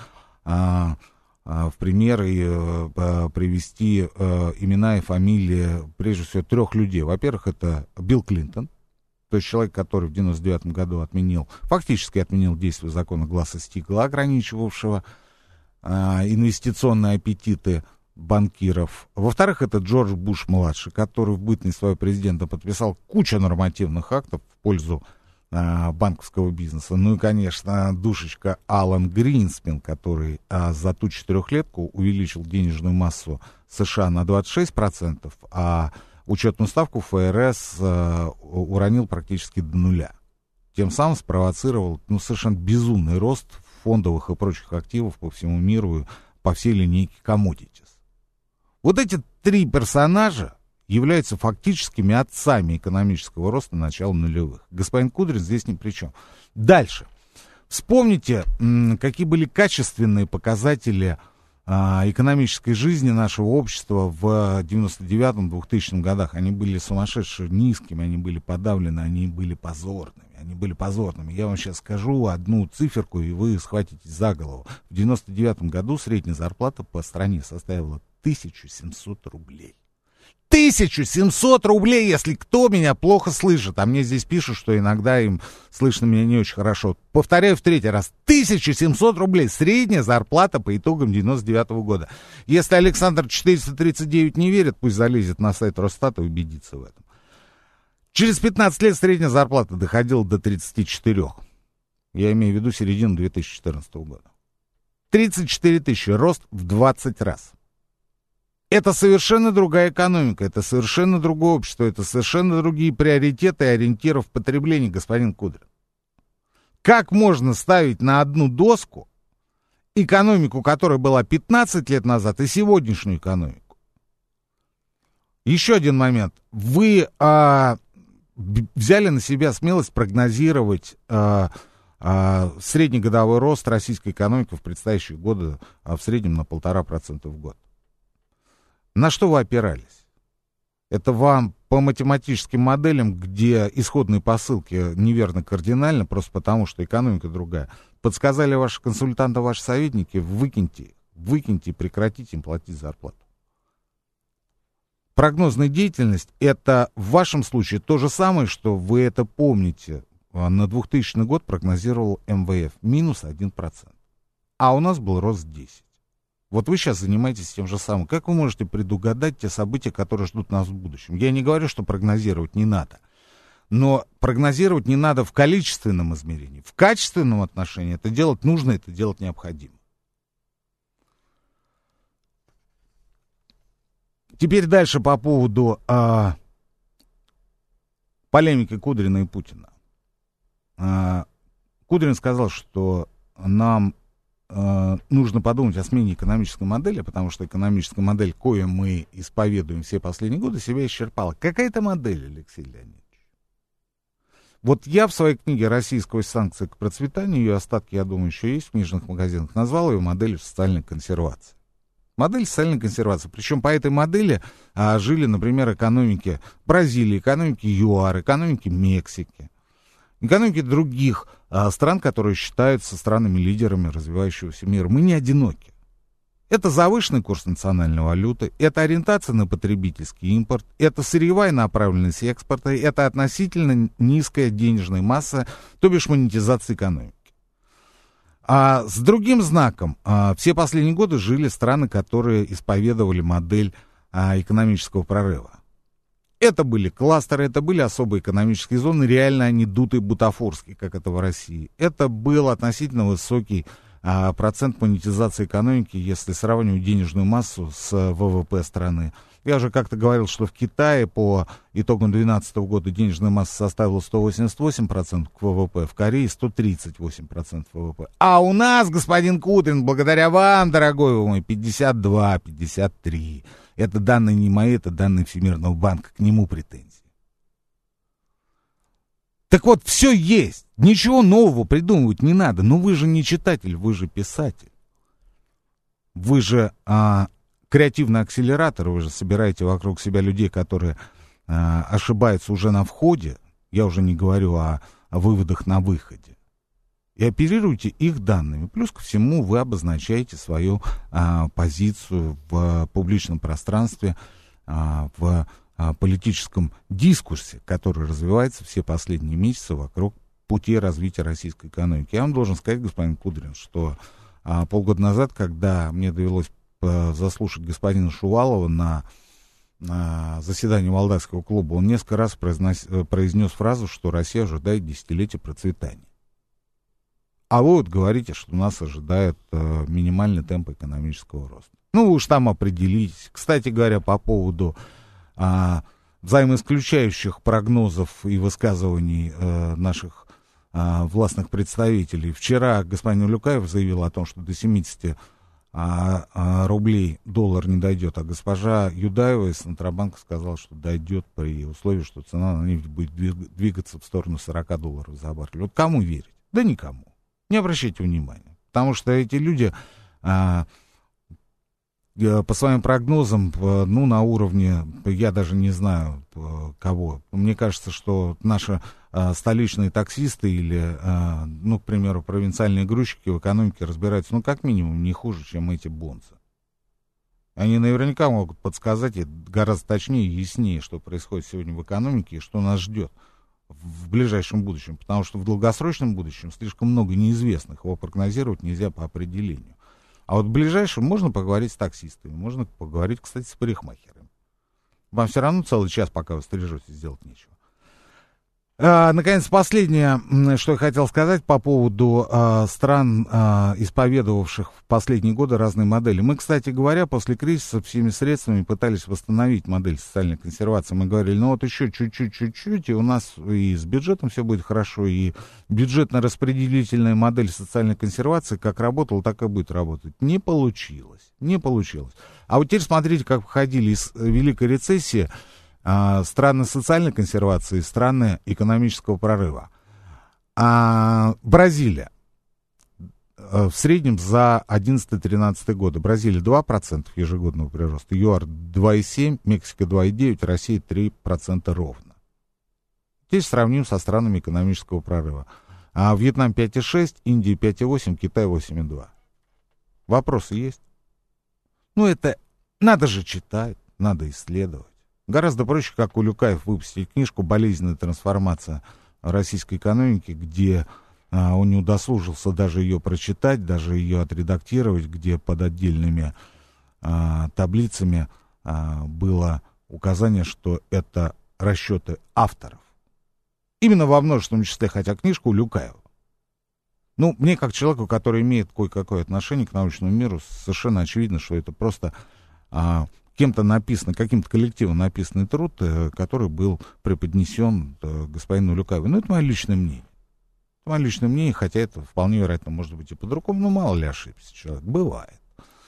[SPEAKER 2] в пример и привести имена и фамилии, прежде всего, 3 людей. Во-первых, это Билл Клинтон, то есть человек, который в 99 году фактически отменил действие закона Гласса-Стигла, ограничивавшего инвестиционные аппетиты банкиров. Во-вторых, это Джордж Буш-младший, который в бытность своего президента подписал кучу нормативных актов в пользу банковского бизнеса. Ну и, конечно, душечка Алан Гринспен, который за ту 4-летку увеличил денежную массу США на 26%, а учетную ставку ФРС уронил практически до нуля. Тем самым спровоцировал совершенно безумный рост фондовых и прочих активов по всему миру, по всей линейке commodities. Вот эти 3 персонажа являются фактическими отцами экономического роста начала нулевых. Господин Кудрин здесь ни при чем. Дальше. Вспомните, какие были качественные показатели экономической жизни нашего общества в 99-2000 годах. Они были сумасшедше низкими, они были подавлены, они были позорными. Я вам сейчас скажу одну циферку, и вы схватитесь за голову. В 99 году средняя зарплата по стране составила 1700 рублей. 1700 рублей, если кто меня плохо слышит. А мне здесь пишут, что иногда им слышно меня не очень хорошо. Повторяю в 3-й раз. 1700 рублей. Средняя зарплата по итогам 99 года. Если Александр 439 не верит, пусть залезет на сайт Росстата и убедится в этом. Через 15 лет средняя зарплата доходила до 34. Я имею в виду середину 2014 года. 34 тысячи. Рост в 20 раз. Это совершенно другая экономика, это совершенно другое общество, это совершенно другие приоритеты и ориентиры в потреблении, господин Кудрин. Как можно ставить на одну доску экономику, которая была 15 лет назад, и сегодняшнюю экономику. Еще один момент. Вы взяли на себя смелость прогнозировать среднегодовой рост российской экономики в предстоящие годы в среднем на 1,5% в год. На что вы опирались? Это вам по математическим моделям, где исходные посылки неверно кардинально, просто потому что экономика другая. Подсказали ваши консультанты, ваши советники, выкиньте и прекратите им платить зарплату. Прогнозная деятельность — это в вашем случае то же самое, что вы это помните. На 2000 год прогнозировал МВФ минус 1%. А у нас был рост 10%. Вот вы сейчас занимаетесь тем же самым. Как вы можете предугадать те события, которые ждут нас в будущем? Я не говорю, что прогнозировать не надо. Но прогнозировать не надо в количественном измерении. В качественном отношении это делать нужно, это делать необходимо. Теперь дальше по поводу полемики Кудрина и Путина. Кудрин сказал, что нам нужно подумать о смене экономической модели, потому что экономическая модель, кою мы исповедуем все последние годы, себя исчерпала. Какая это модель, Алексей Леонидович? Вот я в своей книге «Россия сквозь санкции к процветанию», ее остатки, я думаю, еще есть в книжных магазинах, назвал ее моделью социальной консервации. Модель социальной консервации. Причем по этой модели жили, например, экономики Бразилии, экономики ЮАР, экономики Мексики, экономики других стран, которые считаются странами-лидерами развивающегося мира. Мы не одиноки. Это завышенный курс национальной валюты, это ориентация на потребительский импорт, это сырьевая направленность экспорта, это относительно низкая денежная масса, то бишь монетизация экономики. А с другим знаком, все последние годы жили страны, которые исповедовали модель экономического прорыва. Это были кластеры, это были особые экономические зоны, реально они дутые, бутафорские, как это в России. Это был относительно высокий процент монетизации экономики, если сравнивать денежную массу с ВВП страны. Я уже как-то говорил, что в Китае по итогам 2012 года денежная масса составила 188% к ВВП, в Корее 138% ВВП. А у нас, господин Кудрин, благодаря вам, дорогой мой, 52, 53. Это данные не мои, это данные Всемирного банка, к нему претензии. Так вот, все есть, ничего нового придумывать не надо. Но вы же не читатель, вы же писатель. Вы же креативный акселератор, вы же собираете вокруг себя людей, которые ошибаются уже на входе, я уже не говорю о выводах на выходе, и оперируете их данными. Плюс ко всему вы обозначаете свою позицию в публичном пространстве, в политическом дискурсе, который развивается все последние месяцы вокруг пути развития российской экономики. Я вам должен сказать, господин Кудрин, что полгода назад, когда мне довелось заслушать господина Шувалова на заседании Валдайского клуба, он несколько раз произнес фразу, что Россия ожидает десятилетия процветания. А вы вот говорите, что нас ожидает минимальный темп экономического роста. Ну, вы уж там определитесь. Кстати говоря, по поводу взаимоисключающих прогнозов и высказываний наших властных представителей. Вчера господин Улюкаев заявил о том, что до 70 рублей доллар не дойдет, а госпожа Юдаева из Центробанка сказала, что дойдет при условии, что цена на нефть будет двигаться в сторону $40 за баррель. Вот кому верить? Да никому. Не обращайте внимания, потому что эти люди по своим прогнозам, ну, на уровне, я даже не знаю кого. Мне кажется, что наши столичные таксисты или, ну, к примеру, провинциальные грузчики в экономике разбираются, ну, как минимум, не хуже, чем эти бонцы. Они наверняка могут подсказать гораздо точнее и яснее, что происходит сегодня в экономике и что нас ждет в ближайшем будущем. Потому что в долгосрочном будущем слишком много неизвестных, его прогнозировать нельзя по определению. А вот в ближайшем можно поговорить с таксистами, можно поговорить, кстати, с парикмахерами. Вам все равно целый час, пока вы стрижетесь, сделать нечего. Наконец, последнее, что я хотел сказать по поводу стран, исповедовавших в последние годы разные модели. Мы, кстати говоря, после кризиса всеми средствами пытались восстановить модель социальной консервации. Мы говорили, ну вот еще чуть-чуть, и у нас и с бюджетом все будет хорошо, и бюджетно-распределительная модель социальной консервации как работала, так и будет работать. Не получилось. А вот теперь смотрите, как выходили из Великой рецессии страны социальной консервации, страны экономического прорыва. Бразилия. В среднем за 11-13 годы. Бразилия 2% ежегодного прироста, ЮАР 2,7%, Мексика 2,9%, Россия 3% ровно. Здесь сравним со странами экономического прорыва. Вьетнам 5,6%, Индия 5,8%, Китай 8,2%. Вопросы есть? Ну, это надо же читать, надо исследовать. Гораздо проще, как Улюкаев, выпустить книжку «Болезненная трансформация российской экономики», где он не удосужился даже ее прочитать, даже ее отредактировать, где под отдельными таблицами было указание, что это расчеты авторов. Именно во множественном числе, хотя книжка Улюкаева. Ну, мне, как человеку, который имеет кое-какое отношение к научному миру, совершенно очевидно, что это просто кем-то написано, каким-то коллективом написанный труд, который был преподнесен господину Улюкаеву. Ну, это мое личное мнение. Это мое личное мнение, хотя это вполне вероятно может быть и по-другому, но мало ли ошибся человек. Бывает.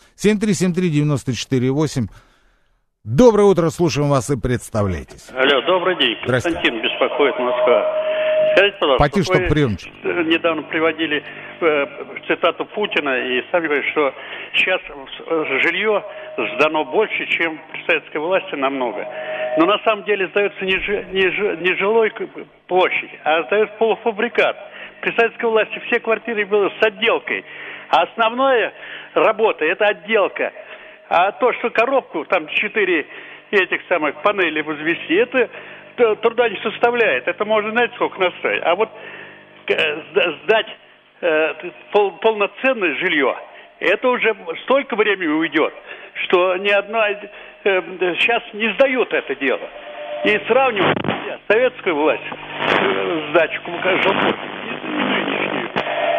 [SPEAKER 2] 7373948. Доброе утро, слушаем вас и представляйтесь.
[SPEAKER 9] Алло, добрый день. Константин беспокоит, Москва. Скажите, пожалуйста,
[SPEAKER 2] потише, чтобы приемчик.
[SPEAKER 9] Недавно приводили цитату Путина и сами говорите, что сейчас жилье сдано больше, чем при советской власти намного. Но на самом деле сдается не жилой площадь, а сдается полуфабрикат. При советской власти все квартиры были с отделкой, а основная работа – это отделка. А то, что коробку, там 4 этих самых панелей возвести, это труда не составляет. Это можно, знаете, сколько настоять. А вот сдать полноценное жилье, это уже столько времени уйдет, что ни одна сейчас не сдают это дело. И сравнивать советскую власть сдачу жилплощади и нынешнюю.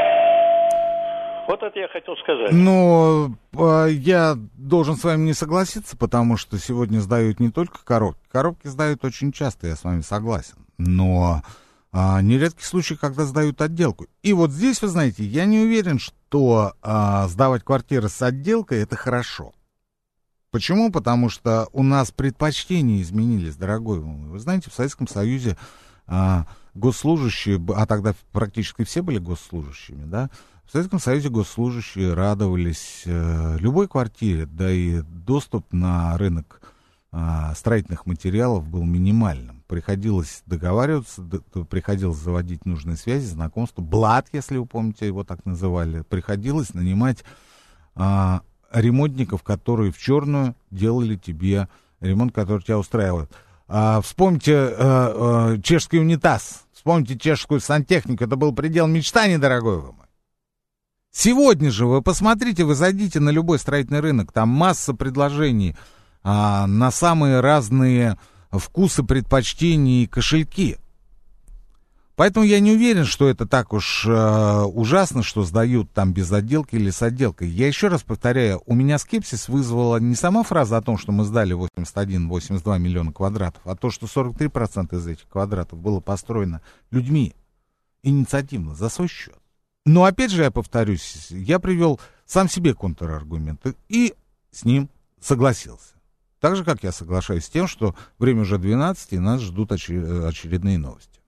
[SPEAKER 9] Вот это я хотел сказать.
[SPEAKER 2] Ну, я должен с вами не согласиться, потому что сегодня сдают не только коробки. Коробки сдают очень часто, я с вами согласен. Но нередки случаи, когда сдают отделку. И вот здесь, вы знаете, я не уверен, что сдавать квартиры с отделкой — это хорошо. Почему? Потому что у нас предпочтения изменились, дорогой мой. Вы знаете, в Советском Союзе госслужащие, а тогда практически все были госслужащими, да, в Советском Союзе госслужащие радовались любой квартире, да и доступ на рынок строительных материалов был минимальным. Приходилось договариваться, приходилось заводить нужные связи, знакомства. Блат, если вы помните, его так называли. Приходилось нанимать ремонтников, которые в черную делали тебе ремонт, который тебя устраивает. Вспомните чешский унитаз, вспомните чешскую сантехнику. Это был предел мечтаний, дорогой вы мой. Сегодня же вы посмотрите, вы зайдите на любой строительный рынок, там масса предложений на самые разные вкусы, предпочтения и кошельки. Поэтому я не уверен, что это так уж ужасно, что сдают там без отделки или с отделкой. Я еще раз повторяю, у меня скепсис вызвала не сама фраза о том, что мы сдали 81-82 миллиона квадратов, а то, что 43% из этих квадратов было построено людьми инициативно, за свой счет. Но опять же, я повторюсь, я привел сам себе контраргументы и с ним согласился. Так же, как я соглашаюсь с тем, что время уже 12, и нас ждут очередные новости.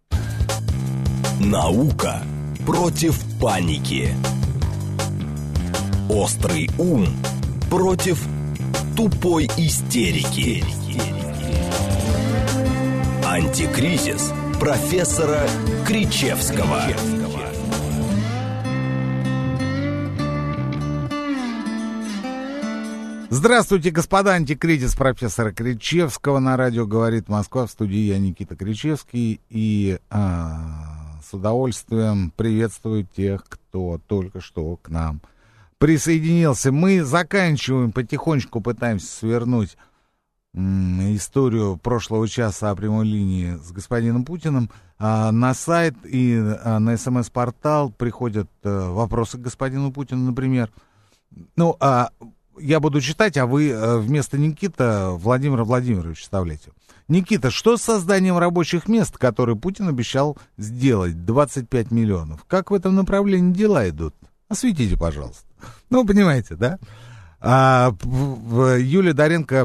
[SPEAKER 1] Наука против паники. Острый ум против тупой истерики. Антикризис профессора Кричевского.
[SPEAKER 2] Здравствуйте, господа, антикризис профессора Кричевского. На радио «Говорит Москва», в студии я, Никита Кричевский. И с удовольствием приветствую тех, кто только что к нам присоединился. Мы заканчиваем, потихонечку пытаемся свернуть историю прошлого часа о прямой линии с господином Путиным. На сайт и на СМС-портал приходят вопросы к господину Путину, например. Ну, я буду читать, а вы вместо Никита Владимира Владимировича вставляйте. Никита, что с созданием рабочих мест, которые Путин обещал сделать, 25 миллионов? Как в этом направлении дела идут? Осветите, пожалуйста. Ну, понимаете, да? Юлия Доренко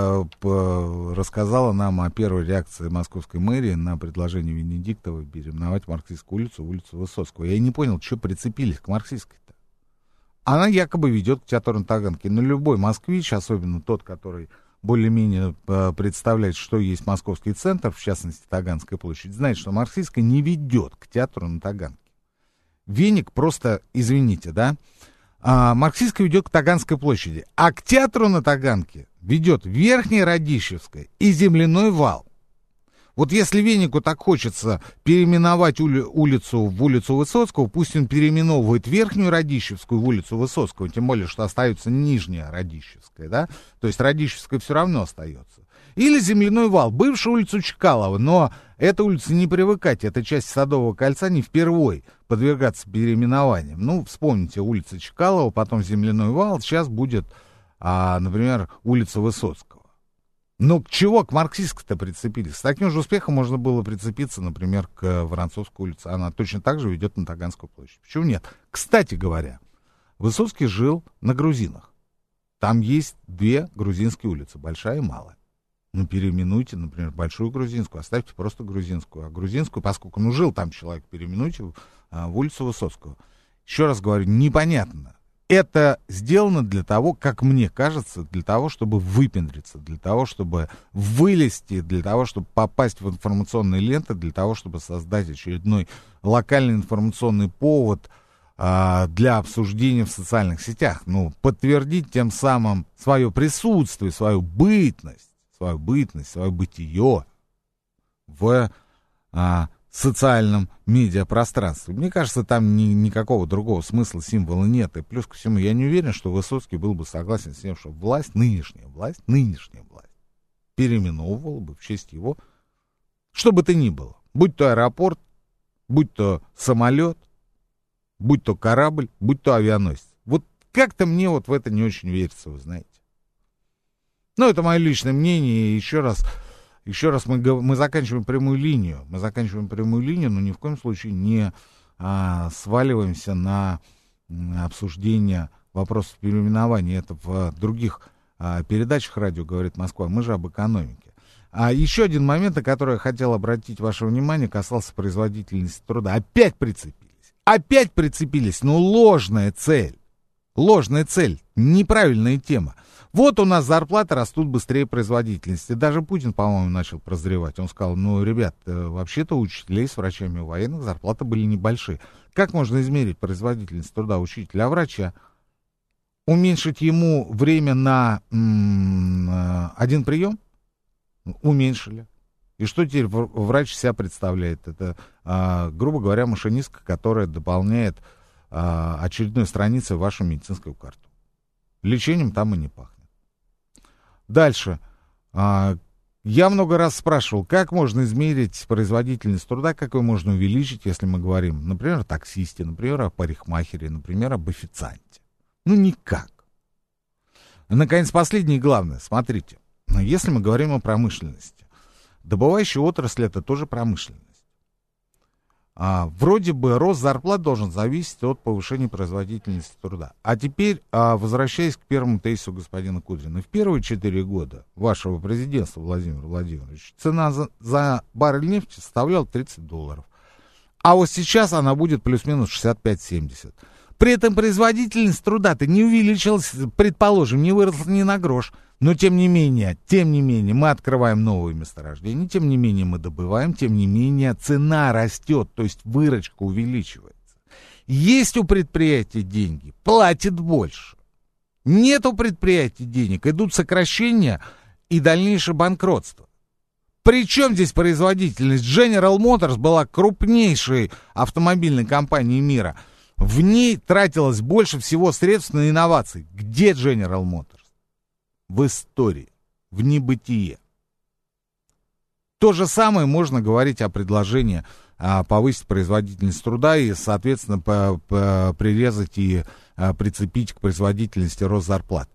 [SPEAKER 2] рассказала нам о первой реакции московской мэрии на предложение Венедиктовой переименовать Марксистскую улицу в улицу Высоцкого. Я не понял, что прицепились к Марксистской-то. Она якобы ведет к театру на Таганке. Но любой москвич, особенно тот, который более-менее представляет, что есть московский центр, в частности Таганская площадь, знает, что Марксистская не ведет к театру на Таганке. Веник просто, извините, да? Марксистская ведет к Таганской площади, а к театру на Таганке ведет Верхняя Радищевская и Земляной вал. Вот если Венику так хочется переименовать улицу в улицу Высоцкого, пусть он переименовывает Верхнюю Радищевскую в улицу Высоцкого, тем более, что остается Нижняя Радищевская, да? То есть Радищевская все равно остается. Или Земляной вал, бывшую улицу Чкалова, но эта улица не привыкать, эта часть Садового кольца не впервой подвергаться переименованиям. Ну, вспомните, улица Чкалова, потом Земляной вал, сейчас будет, например, улица Высоцкого. Ну, к чего к Марксистской-то прицепились? С таким же успехом можно было прицепиться, например, к Воронцовской улице. Она точно так же ведет на Таганскую площадь. Почему нет? Кстати говоря, Высоцкий жил на Грузинах. Там есть две грузинские улицы, большая и малая. Ну, переименуйте, например, Большую Грузинскую, оставьте просто Грузинскую. А Грузинскую, поскольку жил там человек, переименуйте в улицу Высоцкого. Еще раз говорю, непонятно. Это сделано для того, как мне кажется, для того, чтобы выпендриться, для того, чтобы вылезти, для того, чтобы попасть в информационные ленты, для того, чтобы создать очередной локальный информационный повод для обсуждения в социальных сетях. Ну, подтвердить тем самым свое присутствие, свою бытность, свое бытие в социальном медиапространстве. Мне кажется, там никакого другого смысла, символа нет. И плюс ко всему, я не уверен, что Высоцкий был бы согласен с тем, что нынешняя власть переименовывала бы в честь его, что бы то ни было. Будь то аэропорт, будь то самолет, будь то корабль, будь то авианосец. Вот как-то мне вот в это не очень верится, вы знаете. Ну, это мое личное мнение. И еще раз мы заканчиваем прямую линию. Но ни в коем случае не сваливаемся на обсуждение вопросов переименования. Это в других передачах «Радио говорит Москва». Мы же об экономике. А еще один момент, на который я хотел обратить ваше внимание, касался производительности труда. Опять прицепились. Но ложная цель, неправильная тема. Вот у нас зарплаты растут быстрее производительности. Даже Путин, по-моему, начал прозревать. Он сказал, ребят, вообще-то у учителей с врачами, у военных зарплаты были небольшие. Как можно измерить производительность труда учителя, а врача? Уменьшить ему время на один прием? Уменьшили. И что теперь врач себя представляет? Это, грубо говоря, машинистка, которая дополняет очередной страницей вашу медицинскую карту. Лечением там и не пахнет. Дальше. Я много раз спрашивал, как можно измерить производительность труда, как ее можно увеличить, если мы говорим, например, о таксисте, например, о парикмахере, например, об официанте. Никак. Наконец, последнее и главное. Смотрите, если мы говорим о промышленности, добывающая отрасль — это тоже промышленность. Вроде бы рост зарплат должен зависеть от повышения производительности труда. А теперь, возвращаясь к первому тезису господина Кудрина. В первые 4 года вашего президентства, Владимир Владимирович, цена за баррель нефти составляла $30. А вот сейчас она будет плюс-минус 65-70. При этом производительность труда-то не увеличилась, предположим, не выросла ни на грош. Но тем не менее, мы открываем новые месторождения, тем не менее мы добываем, тем не менее цена растет, то есть выручка увеличивается. Есть у предприятий деньги, платит больше. Нет у предприятий денег, идут сокращения и дальнейшее банкротство. Причем здесь производительность? General Motors была крупнейшей автомобильной компанией мира. В ней тратилось больше всего средств на инновации. Где General Motors? В истории. в небытие. То же самое можно говорить о предложении повысить производительность труда и, соответственно, прирезать и прицепить к производительности рост зарплат.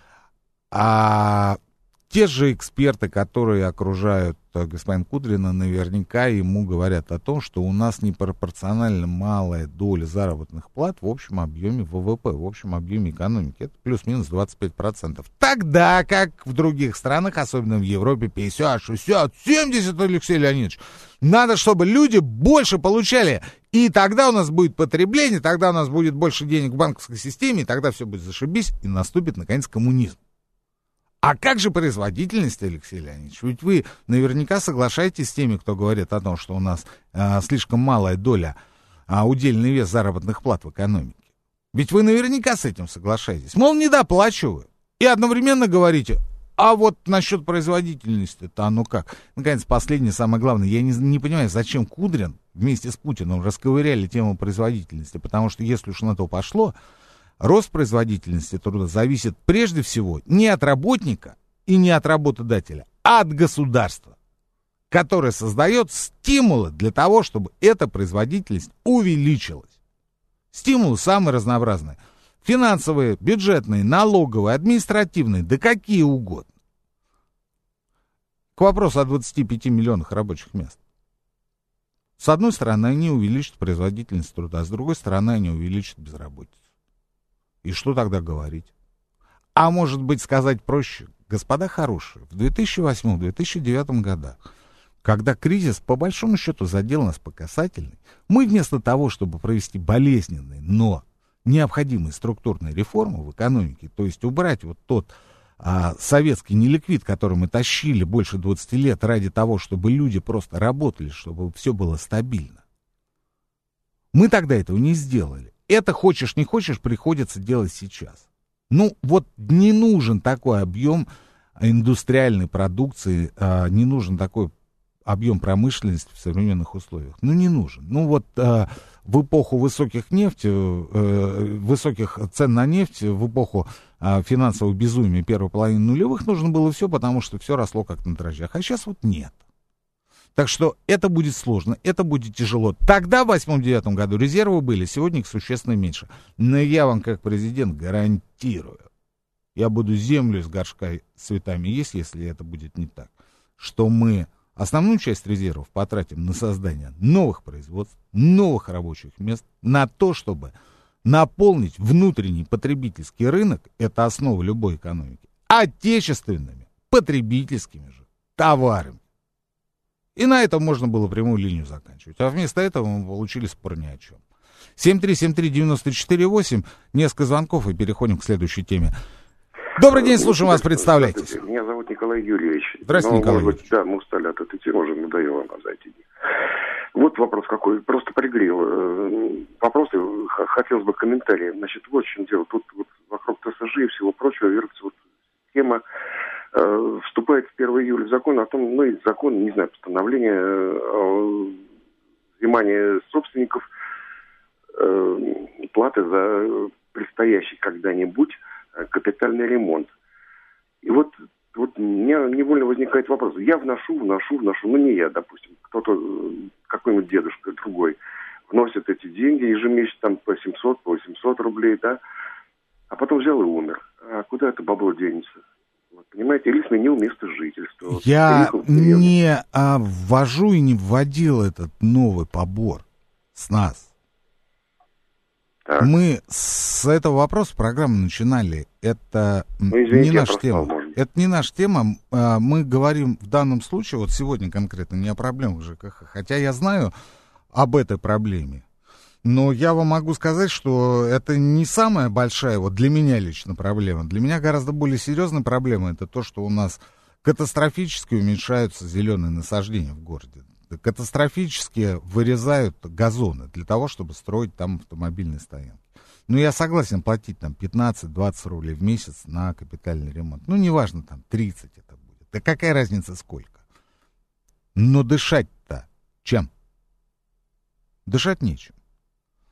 [SPEAKER 2] А те же эксперты, которые окружают господина Кудрина, наверняка ему говорят о том, что у нас непропорционально малая доля заработных плат в общем объеме ВВП, в общем объеме экономики. Это плюс-минус 25%. Тогда, как в других странах, особенно в Европе, 50, 60, 70, Алексей Леонидович, надо, чтобы люди больше получали. И тогда у нас будет потребление, тогда у нас будет больше денег в банковской системе, и тогда все будет зашибись, и наступит, наконец, коммунизм. А как же производительность, Алексей Леонидович? Ведь вы наверняка соглашаетесь с теми, кто говорит о том, что у нас слишком малая доля, удельный вес заработных плат в экономике. Ведь вы наверняка с этим соглашаетесь. Мол, недоплачиваю. И одновременно говорите, а вот насчет производительности-то оно как? Наконец, последнее, самое главное. Я не понимаю, зачем Кудрин вместе с Путиным расковыряли тему производительности. Потому что если уж на то пошло, рост производительности труда зависит прежде всего не от работника и не от работодателя, а от государства, которое создает стимулы для того, чтобы эта производительность увеличилась. Стимулы самые разнообразные. Финансовые, бюджетные, налоговые, административные, да какие угодно. К вопросу о 25 миллионах рабочих мест. С одной стороны, они увеличат производительность труда, а с другой стороны, они увеличат безработицу. И что тогда говорить? А может быть, сказать проще, господа хорошие, в 2008-2009 годах, когда кризис по большому счету задел нас по касательной, мы вместо того, чтобы провести болезненные, но необходимые структурные реформы в экономике, то есть убрать вот тот советский неликвид, который мы тащили больше 20 лет ради того, чтобы люди просто работали, чтобы все было стабильно. Мы тогда этого не сделали. Это, хочешь не хочешь, приходится делать сейчас. Ну, вот не нужен такой объем индустриальной продукции, не нужен такой объем промышленности в современных условиях. Ну, не нужен. Ну, вот в эпоху высоких цен на нефть, в эпоху финансового безумия первой половины нулевых нужно было все, потому что все росло как на дрожжах. А сейчас вот нет. Так что это будет сложно, это будет тяжело. Тогда, в 2008-2009 году, резервы были, сегодня их существенно меньше. Но я вам, как президент, гарантирую, я буду землю из горшка с цветами есть, если это будет не так, что мы основную часть резервов потратим на создание новых производств, новых рабочих мест, на то, чтобы наполнить внутренний потребительский рынок, это основа любой экономики, отечественными потребительскими же товарами. И на этом можно было прямую линию заканчивать. А вместо этого мы получили спор ни о чем. 7373948, несколько звонков и переходим к следующей теме. Добрый день, слушаем вас, представляйтесь.
[SPEAKER 10] Меня зовут Николай Юрьевич.
[SPEAKER 2] Здравствуйте, Николай Юрьевич.
[SPEAKER 10] Да, мы устали от этой темы, уже надоело нам за эти дни. Вот вопрос какой, просто пригрел. Вопросы, хотелось бы комментарии. Значит, вот в чем дело. Тут вот вокруг ТСЖ и всего прочего вертится вот тема. Вступает с 1 июля закон о том, ну, закон, не знаю, постановление о взимании собственников платы за предстоящий когда-нибудь капитальный ремонт. И вот у меня невольно возникает вопрос. Я вношу, ну не я, допустим, кто-то, какой-нибудь дедушка, другой, вносит эти деньги ежемесячно там по 700, по 800 рублей, да, а потом взял и умер. А куда это бабло денется? Вот, понимаете, или сменил место жительства.
[SPEAKER 2] Я не ввожу и не вводил этот новый побор с нас. Так. Мы с этого вопроса программы начинали. Это не наша тема. Это не наша тема. Мы говорим в данном случае, вот сегодня конкретно, не о проблемах ЖКХ. Хотя я знаю об этой проблеме. Но я вам могу сказать, что это не самая большая, вот для меня лично, проблема. Для меня гораздо более серьезная проблема — это то, что у нас катастрофически уменьшаются зеленые насаждения в городе. Катастрофически вырезают газоны для того, чтобы строить там автомобильные стоянки. Ну, я согласен платить там 15-20 рублей в месяц на капитальный ремонт. Ну, неважно, там 30 это будет. Да какая разница сколько? Но дышать-то чем? Дышать нечем.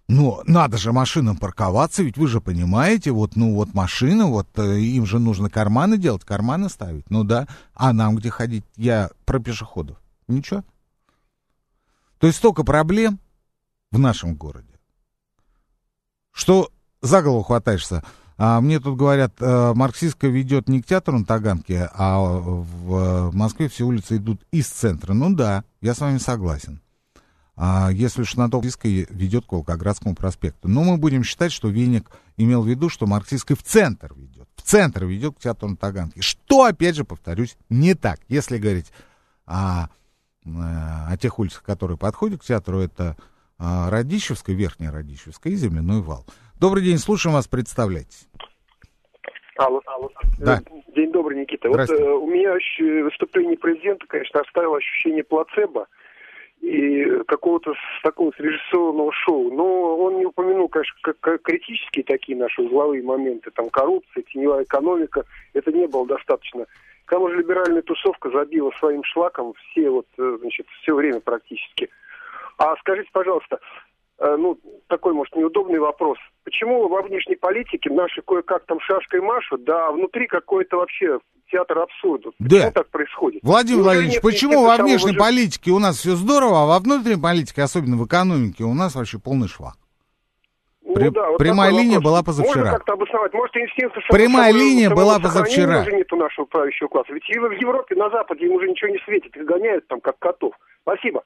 [SPEAKER 2] Но надо же машинам парковаться, ведь вы же понимаете, вот машины, им же нужно карманы делать, карманы ставить, ну да, а нам где ходить? Я про пешеходов. Ничего. То есть столько проблем в нашем городе, что за голову хватаешься. Мне тут говорят, Марксистская ведет не к театру на Таганке, а в Москве все улицы идут из центра. Ну да, я с вами согласен. Если уж на то Марксистская ведет к Волгоградскому проспекту. Но мы будем считать, что Веник имел в виду, что Марксистская в центр ведет к театру на Таганке. Что, опять же, повторюсь, не так. Если говорить о тех улицах, которые подходят к театру, это Радищевская, Верхняя Радищевская и Земляной вал. Добрый день, слушаем вас, представляйтесь.
[SPEAKER 6] Алло.
[SPEAKER 2] Да.
[SPEAKER 6] День добрый, Никита. Вот у меня выступление президента, конечно, оставило ощущение плацебо и какого-то такого срежиссированного шоу. Но он не упомянул, конечно, критические такие наши узловые моменты, там коррупция, теневая экономика. Это не было достаточно. К тому же либеральная тусовка забила своим шлаком все время практически. А скажите, пожалуйста, такой, может, неудобный вопрос. Почему во внешней политике наши кое-как там шашкой машут, да, а внутри какой-то вообще театр абсурда? Почему так происходит?
[SPEAKER 2] Владимир Владимирович, почему во внешней политике у нас все здорово, а во внутренней политике, особенно в экономике, у нас вообще полный швах? Прямая линия была позавчера.
[SPEAKER 6] Можно как-то обосновать. Может, инстинкты...
[SPEAKER 2] Прямая линия была позавчера.
[SPEAKER 6] Уже нет у нашего правящего класса. Ведь и в Европе, на Западе им уже ничего не светит. Их гоняют там, как котов. Спасибо.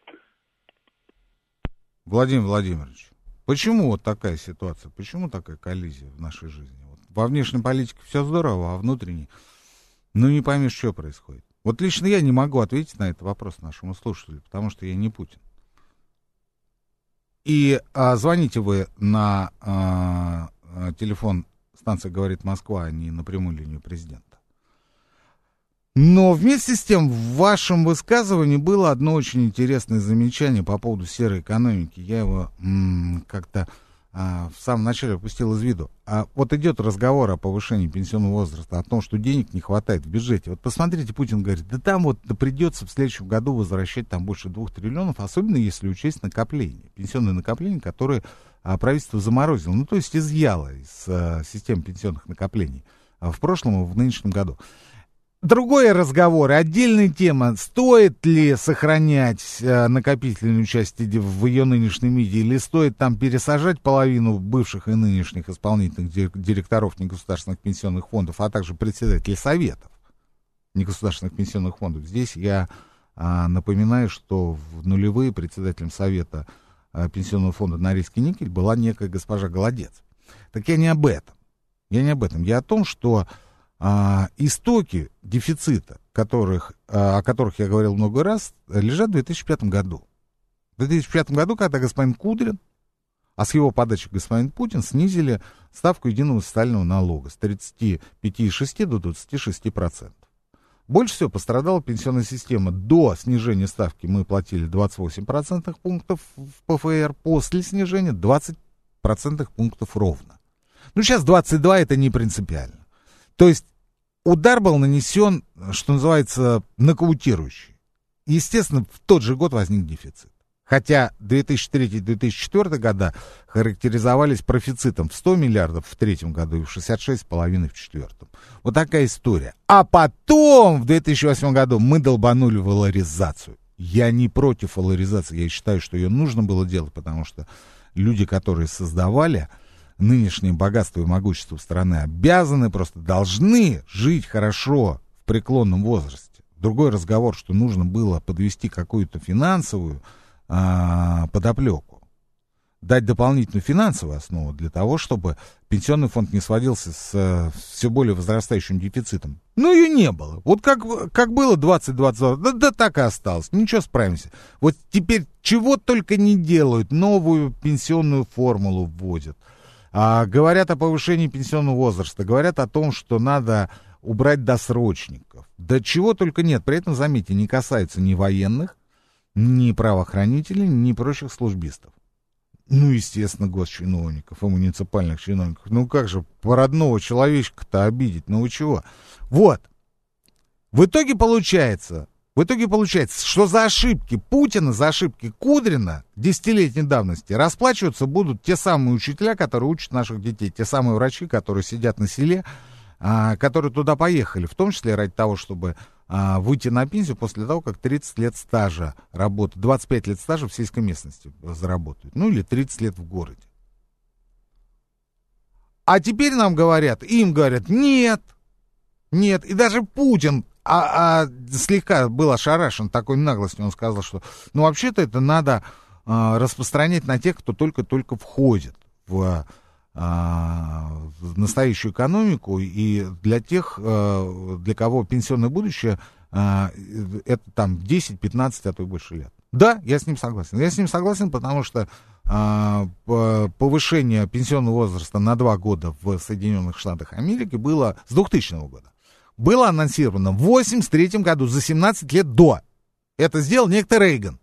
[SPEAKER 2] Владимир Владимирович, почему вот такая ситуация? Почему такая коллизия в нашей жизни? Во внешней политике все здорово, а внутренней... не поймешь, что происходит. Вот лично я не могу ответить на этот вопрос нашему слушателю, потому что я не Путин. И звоните вы на телефон станции «Говорит Москва», а не на прямую линию президента. Но вместе с тем в вашем высказывании было одно очень интересное замечание по поводу серой экономики. Я его как-то в самом начале упустил из виду. Вот идет разговор о повышении пенсионного возраста, о том, что денег не хватает в бюджете. Вот посмотрите, Путин говорит, придется в следующем году возвращать там больше 2 триллионов, особенно если учесть накопления, пенсионные накопления, которые правительство заморозило, то есть изъяло из системы пенсионных накоплений в прошлом и в нынешнем году. Другой разговор, отдельная тема, стоит ли сохранять накопительную часть в ее нынешнем виде, или стоит там пересажать половину бывших и нынешних исполнительных директоров негосударственных пенсионных фондов, а также председателей советов негосударственных пенсионных фондов. Здесь я напоминаю, что в нулевые председателем совета пенсионного фонда Норильский никель была некая госпожа Голодец. Так я не об этом. Я о том, что истоки дефицита, о которых я говорил много раз, лежат в 2005 году. В 2005 году, когда господин Кудрин, а с его подачи господин Путин, снизили ставку единого социального налога с 35,6 до 26%. Больше всего пострадала пенсионная система. До снижения ставки мы платили 28% пунктов в ПФР, после снижения 20% пунктов ровно. Сейчас 22 это не принципиально. То есть удар был нанесен, что называется, нокаутирующий. Естественно, в тот же год возник дефицит. Хотя 2003-2004 года характеризовались профицитом в 100 миллиардов в третьем году и в 66,5 в четвертом. Вот такая история. А потом, в 2008 году, мы долбанули валоризацию. Я не против валоризации. Я считаю, что ее нужно было делать, потому что люди, которые создавали нынешнее богатство и могущество страны, обязаны, просто должны жить хорошо в преклонном возрасте. Другой разговор, что нужно было подвести какую-то финансовую подоплеку, дать дополнительную финансовую основу для того, чтобы пенсионный фонд не сводился с все более возрастающим дефицитом. Ее не было. Вот как было 20-22, да так и осталось. Ничего, справимся. Вот теперь чего только не делают, новую пенсионную формулу вводят. Говорят о повышении пенсионного возраста, говорят о том, что надо убрать досрочников. Да чего только нет. При этом, заметьте, не касается ни военных, ни правоохранителей, ни прочих службистов. Естественно, госчиновников и муниципальных чиновников. Как же родного человечка-то обидеть? Вы чего? Вот. В итоге получается, В итоге получается, что за ошибки Путина, за ошибки Кудрина десятилетней давности расплачиваться будут те самые учителя, которые учат наших детей, те самые врачи, которые сидят на селе, которые туда поехали, в том числе ради того, чтобы выйти на пенсию после того, как 30 лет стажа работы, 25 лет стажа в сельской местности заработают, ну или 30 лет в городе. А теперь им говорят, нет, и даже Путин слегка был ошарашен такой наглостью, он сказал, что, вообще-то это надо распространять на тех, кто только-только входит в настоящую экономику, и для тех, для кого пенсионное будущее, это там 10, 15, а то и больше лет. Да, я с ним согласен. Я с ним согласен, потому что повышение пенсионного возраста на 2 года в Соединенных Штатах Америки было с 2000 года. Было анонсировано в 1983 году, за 17 лет до. Это сделал некто Рейган.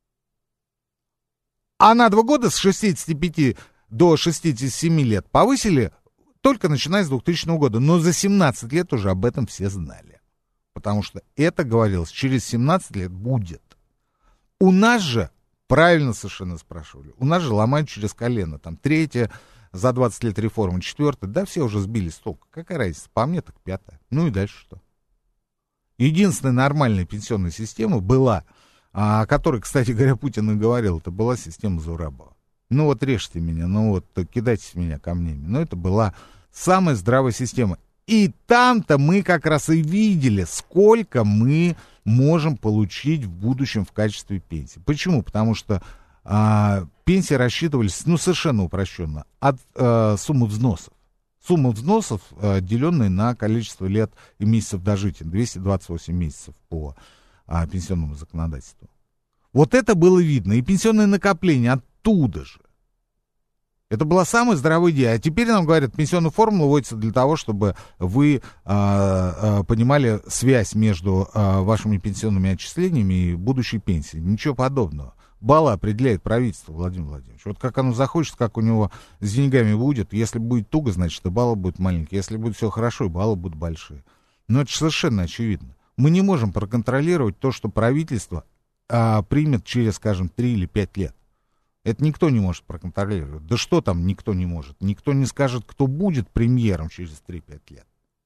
[SPEAKER 2] А на 2 года с 65 до 67 лет повысили только начиная с 2000 года. Но за 17 лет уже об этом все знали. Потому что это говорилось, через 17 лет будет. У нас же, правильно совершенно спрашивали, у нас же ломают через колено. Там 3-я за 20 лет реформы, 4-я, да все уже сбились с толку. Какая разница? По мне так 5-я. Ну и дальше что? Единственная нормальная пенсионная система была, о которой, кстати говоря, Путин и говорил, это была система Зурабова. Ну вот режьте меня, кидайтесь в меня камнями. Но это была самая здравая система. И там-то мы как раз и видели, сколько мы можем получить в будущем в качестве пенсии. Почему? Потому что пенсии рассчитывались, совершенно упрощенно, от суммы взносов. Сумма взносов, деленная на количество лет и месяцев дожития, 228 месяцев по пенсионному законодательству. Вот это было видно. И пенсионное накопление оттуда же. Это была самая здравая идея. А теперь нам говорят, пенсионная формула вводится для того, чтобы вы понимали связь между вашими пенсионными отчислениями и будущей пенсией. Ничего подобного. Баллы определяет правительство, Владимир Владимирович. Вот как оно захочет, как у него с деньгами будет. Если будет туго, значит, и баллы будут маленькие. Если будет все хорошо, и баллы будут большие. Но это совершенно очевидно. Мы не можем проконтролировать то, что правительство примет через, скажем, 3 или 5 лет. Это никто не может проконтролировать. Да что там никто не может? Никто не скажет, кто будет премьером через 3-5 лет.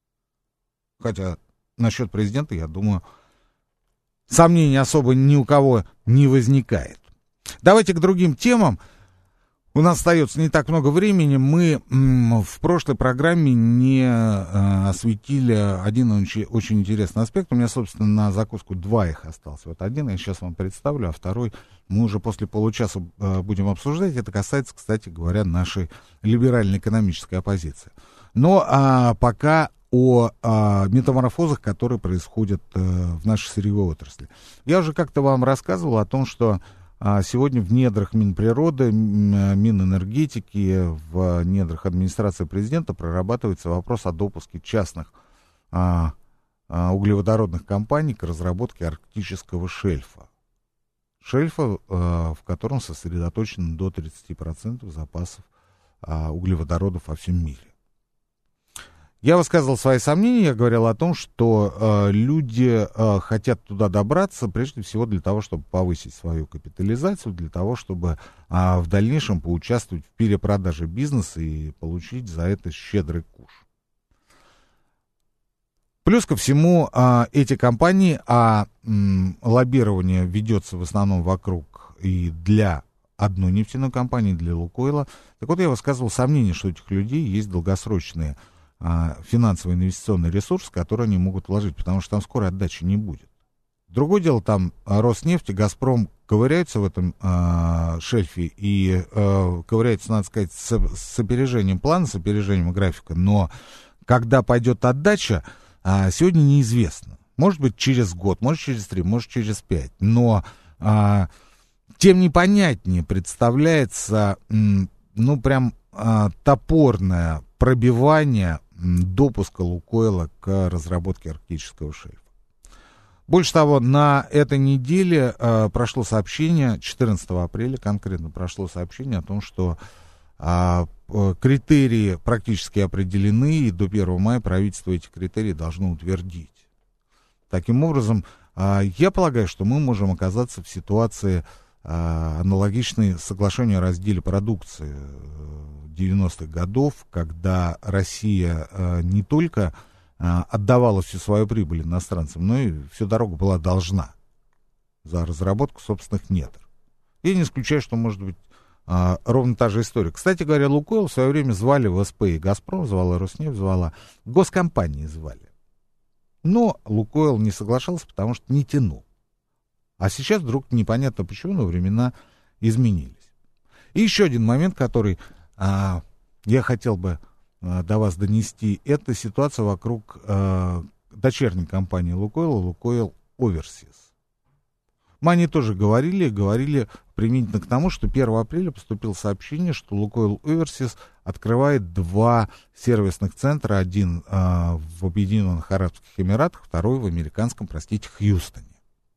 [SPEAKER 2] Хотя насчет президента, я думаю, сомнений особо ни у кого не возникает. Давайте к другим темам. У нас остается не так много времени. Мы в прошлой программе не осветили один очень интересный аспект. У меня, собственно, на закуску 2 их осталось. Вот один я сейчас вам представлю, а второй мы уже после получаса будем обсуждать. Это касается, кстати говоря, нашей либеральной экономической оппозиции. Но пока о метаморфозах, которые происходят в нашей сырьевой отрасли. Я уже как-то вам рассказывал о том, что сегодня в недрах Минприроды, Минэнергетики, в недрах администрации президента прорабатывается вопрос о допуске частных углеводородных компаний к разработке арктического шельфа. Шельфа, в котором сосредоточено до 30% запасов углеводородов во всем мире. Я высказывал свои сомнения, я говорил о том, что люди хотят туда добраться прежде всего для того, чтобы повысить свою капитализацию, для того, чтобы в дальнейшем поучаствовать в перепродаже бизнеса и получить за это щедрый куш. Плюс ко всему, эти компании, лоббирование ведется в основном вокруг и для одной нефтяной компании, для Лукойла. Так вот, я высказывал сомнение, что у этих людей есть долгосрочные финансовый инвестиционный ресурс, который они могут вложить, потому что там скоро отдачи не будет. Другое дело, там Роснефть и Газпром ковыряются в этом шельфе и ковыряются, надо сказать, с опережением плана, с опережением графика, но когда пойдет отдача, сегодня неизвестно. Может быть, через год, может, через 3, может, через 5, но тем непонятнее представляется, прям топорное пробивание допуска Лукойла к разработке арктического шельфа. Больше того, на этой неделе прошло сообщение, 14 апреля конкретно прошло сообщение о том, что критерии практически определены, и до 1 мая правительство эти критерии должно утвердить. Таким образом, Я полагаю, что мы можем оказаться в ситуации аналогичной соглашению о разделе продукции 90-х годов, когда Россия не только отдавала всю свою прибыль иностранцам, но и всю дорогу была должна за разработку собственных недр. Я не исключаю, что может быть ровно та же история. Кстати говоря, Лукойл в свое время звали в СП и Газпром, звала Роснефть, звала госкомпании звали. Но Лукойл не соглашался, потому что не тянул. А сейчас вдруг непонятно почему, но времена изменились. И еще один момент, который я хотел бы до вас донести, это ситуация вокруг дочерней компании Лукойла, Лукойл Оверсис. Мы о ней тоже говорили применительно к тому, что 1 апреля поступило сообщение, что Лукойл Оверсис открывает 2 сервисных центра, один в Объединенных Арабских Эмиратах, второй в американском, Хьюстоне.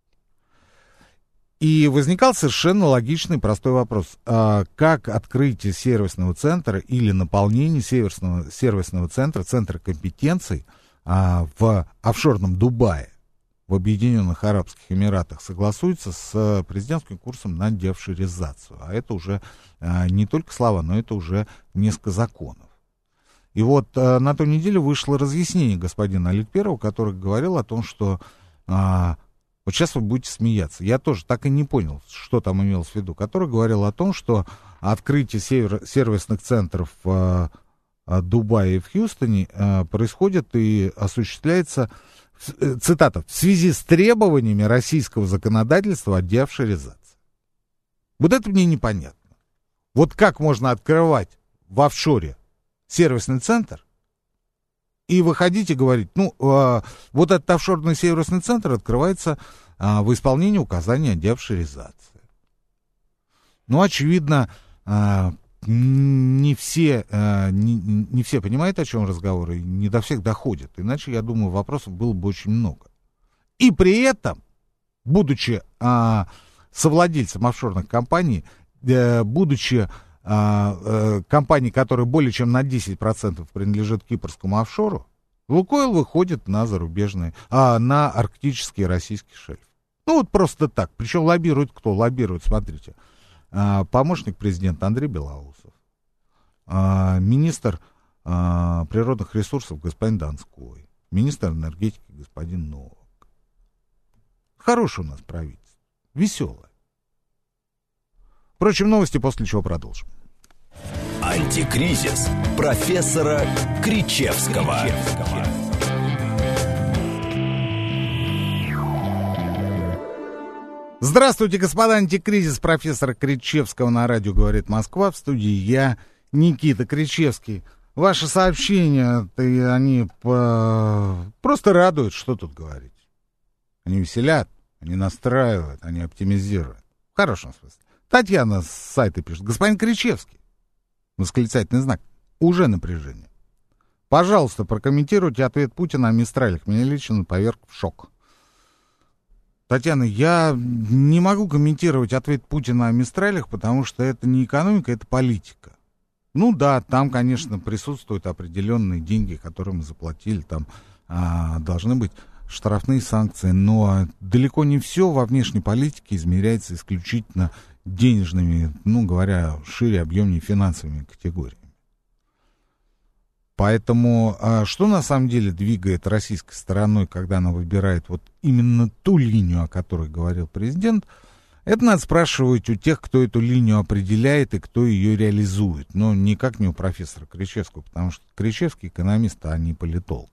[SPEAKER 2] И возникал совершенно логичный простой вопрос. Как открытие сервисного центра или наполнение сервисного центра, центра компетенций в офшорном Дубае, в Объединенных Арабских Эмиратах, согласуется с президентским курсом на деофшоризацию. А это уже не только слова, но это уже несколько законов. И вот на той неделе вышло разъяснение господина Аликперова, который говорил о том, что... Вот сейчас вы будете смеяться. Я тоже так и не понял, что там имелось в виду. Который говорил о том, что открытие сервисных центров в Дубае и в Хьюстоне происходит и осуществляется, цитата, в связи с требованиями российского законодательства о деофшоризации. Вот это мне непонятно. Вот как можно открывать в офшоре сервисный центр и выходить и говорить, вот этот офшорный сервисный центр открывается в исполнении указания о деофшоризации. Очевидно, не все понимают, о чем разговор, и не до всех доходит. Иначе, я думаю, вопросов было бы очень много. И при этом, будучи совладельцем офшорных компаний, будучи компаний, которые более чем на 10% принадлежат кипрскому офшору, Лукойл выходит на зарубежные, на арктический российский шельф. Вот просто так. Причем лоббирует кто? Лоббирует, смотрите, помощник президента Андрей Белоусов, министр природных ресурсов господин Донской, министр энергетики господин Новак. Хорошее у нас правительство, веселое. Впрочем, новости, после чего продолжим.
[SPEAKER 1] Антикризис профессора Кричевского.
[SPEAKER 2] Здравствуйте, господа, антикризис профессора Кричевского на радио «Говорит Москва». В студии я, Никита Кричевский. Ваши сообщения, они просто радуют, что тут говорить. Они веселят, они настраивают, они оптимизируют. В хорошем смысле. Татьяна с сайта пишет: господин Кричевский, восклицательный знак, уже напряжение. Пожалуйста, прокомментируйте ответ Путина о Мистралях. Меня лично поверг в шок. Татьяна, я не могу комментировать ответ Путина о Мистралях, потому что это не экономика, это политика. Да, там, конечно, присутствуют определенные деньги, которые мы заплатили, там должны быть штрафные санкции, но далеко не все во внешней политике измеряется исключительно денежными, говоря шире, объемнее, финансовыми категориями. Поэтому что на самом деле двигает российской стороной, когда она выбирает вот именно ту линию, о которой говорил президент, это надо спрашивать у тех, кто эту линию определяет и кто ее реализует. Но никак не у профессора Кричевского, потому что Кричевский экономист, а не политолог.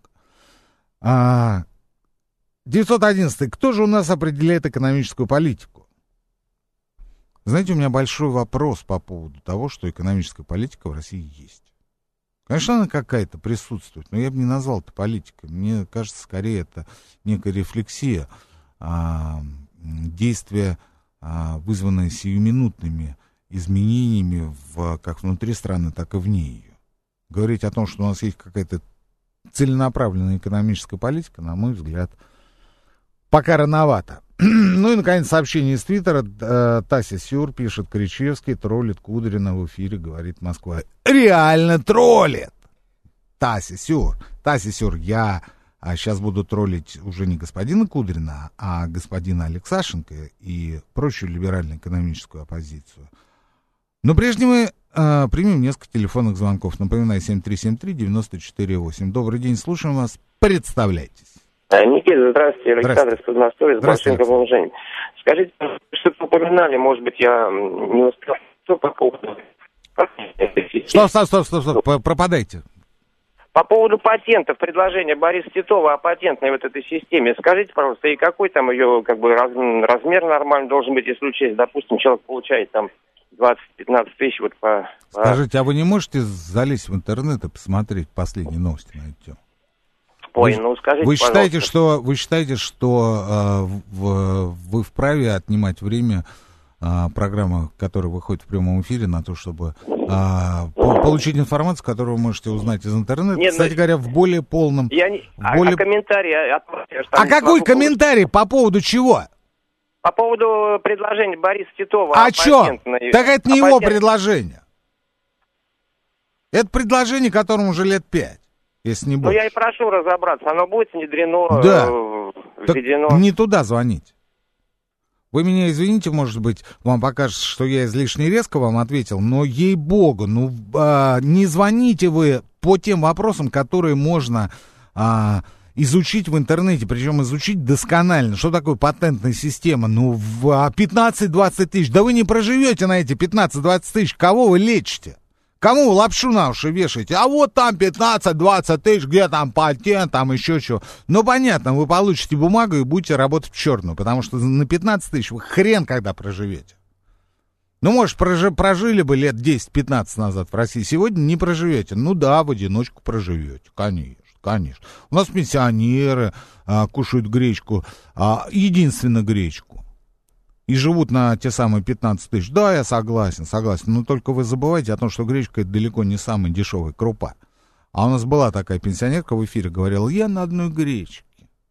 [SPEAKER 2] 911. Кто же у нас определяет экономическую политику? Знаете, у меня большой вопрос по поводу того, что экономическая политика в России есть. Конечно, она какая-то присутствует, но я бы не назвал это политикой. Мне кажется, скорее это некая рефлексия, действия, вызванные сиюминутными изменениями как внутри страны, так и вне ее. Говорить о том, что у нас есть какая-то целенаправленная экономическая политика, на мой взгляд, пока рановато. Ну и, наконец, сообщение из Твиттера. Тася Сюр пишет: Кричевский троллит Кудрина в эфире «Говорит Москва». Реально троллит! Тася Сюр, я А сейчас будут троллить уже не господина Кудрина, а господина Алексашенко и прочую либерально-экономическую оппозицию. Но прежде мы примем несколько телефонных звонков. Напоминаю, 7373-94-8. Добрый день, слушаем вас. Представляйтесь.
[SPEAKER 11] Никита, здравствуйте. Александр из Подмосковья, с большим уважением. Скажите, что-то упоминали, может быть, я не успел, что по поводу...
[SPEAKER 2] Стоп, пропадайте.
[SPEAKER 11] По поводу патентов, предложение Бориса Титова о патентной вот этой системе. Скажите, пожалуйста, и какой там ее размер нормальный должен быть, если учесть, допустим, человек получает там 20-15 тысяч вот по...
[SPEAKER 2] Скажите, а вы не можете залезть в интернет и посмотреть последние новости на эту тему?
[SPEAKER 11] Ой, скажите,
[SPEAKER 2] вы считаете, что вы вправе отнимать время программы, которая выходит в прямом эфире, на то, чтобы получить информацию, которую вы можете узнать из интернета, кстати говоря, в более полном...
[SPEAKER 11] комментарий...
[SPEAKER 2] какой комментарий? По поводу чего?
[SPEAKER 11] По поводу предложения Бориса Титова.
[SPEAKER 2] А что? Так это не его предложение. Это предложение, которому уже лет 5. Если не больше.
[SPEAKER 11] Я и прошу разобраться, оно будет внедрено, введено.
[SPEAKER 2] Так не туда звонить. Вы меня извините, может быть, вам покажется, что я излишне резко вам ответил, но ей-богу, не звоните вы по тем вопросам, которые можно изучить в интернете, причем изучить досконально. Что такое патентная система? 15-20 тысяч. Да вы не проживете на эти 15-20 тысяч. Кого вы лечите? Кому вы лапшу на уши вешаете? А вот там 15-20 тысяч, где там патент, там еще чего. Понятно, вы получите бумагу и будете работать в черную, потому что на 15 тысяч вы хрен когда проживете. Может, прожили бы лет 10-15 назад в России, сегодня не проживете. В одиночку проживете, конечно. У нас пенсионеры кушают гречку, единственно гречку. И живут на те самые 15 тысяч. Да, я согласен. Но только вы забывайте о том, что гречка — это далеко не самая дешевая крупа. А у нас была такая пенсионерка в эфире, говорила, я на одной гречке.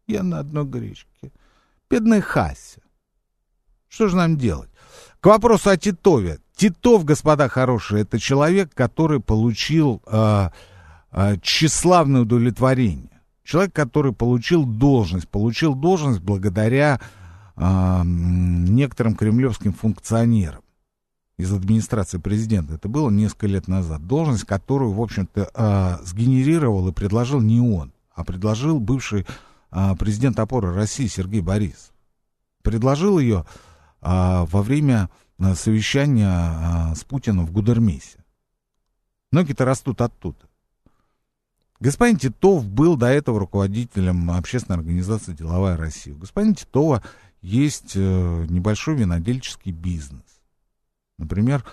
[SPEAKER 2] Бедная Хася. Что же нам делать? К вопросу о Титове. Титов, господа хорошие, это человек, который получил тщеславное удовлетворение. Человек, который получил должность благодаря некоторым кремлевским функционерам из администрации президента. Это было несколько лет назад. Должность, которую, в общем-то, сгенерировал и предложил не он, а предложил бывший президент «Опоры России» Сергей Борисов. Предложил ее во время совещания с Путиным в Гудермесе. Ноги-то растут оттуда. Господин Титов был до этого руководителем общественной организации «Деловая Россия». У господина Титова есть небольшой винодельческий бизнес. Например,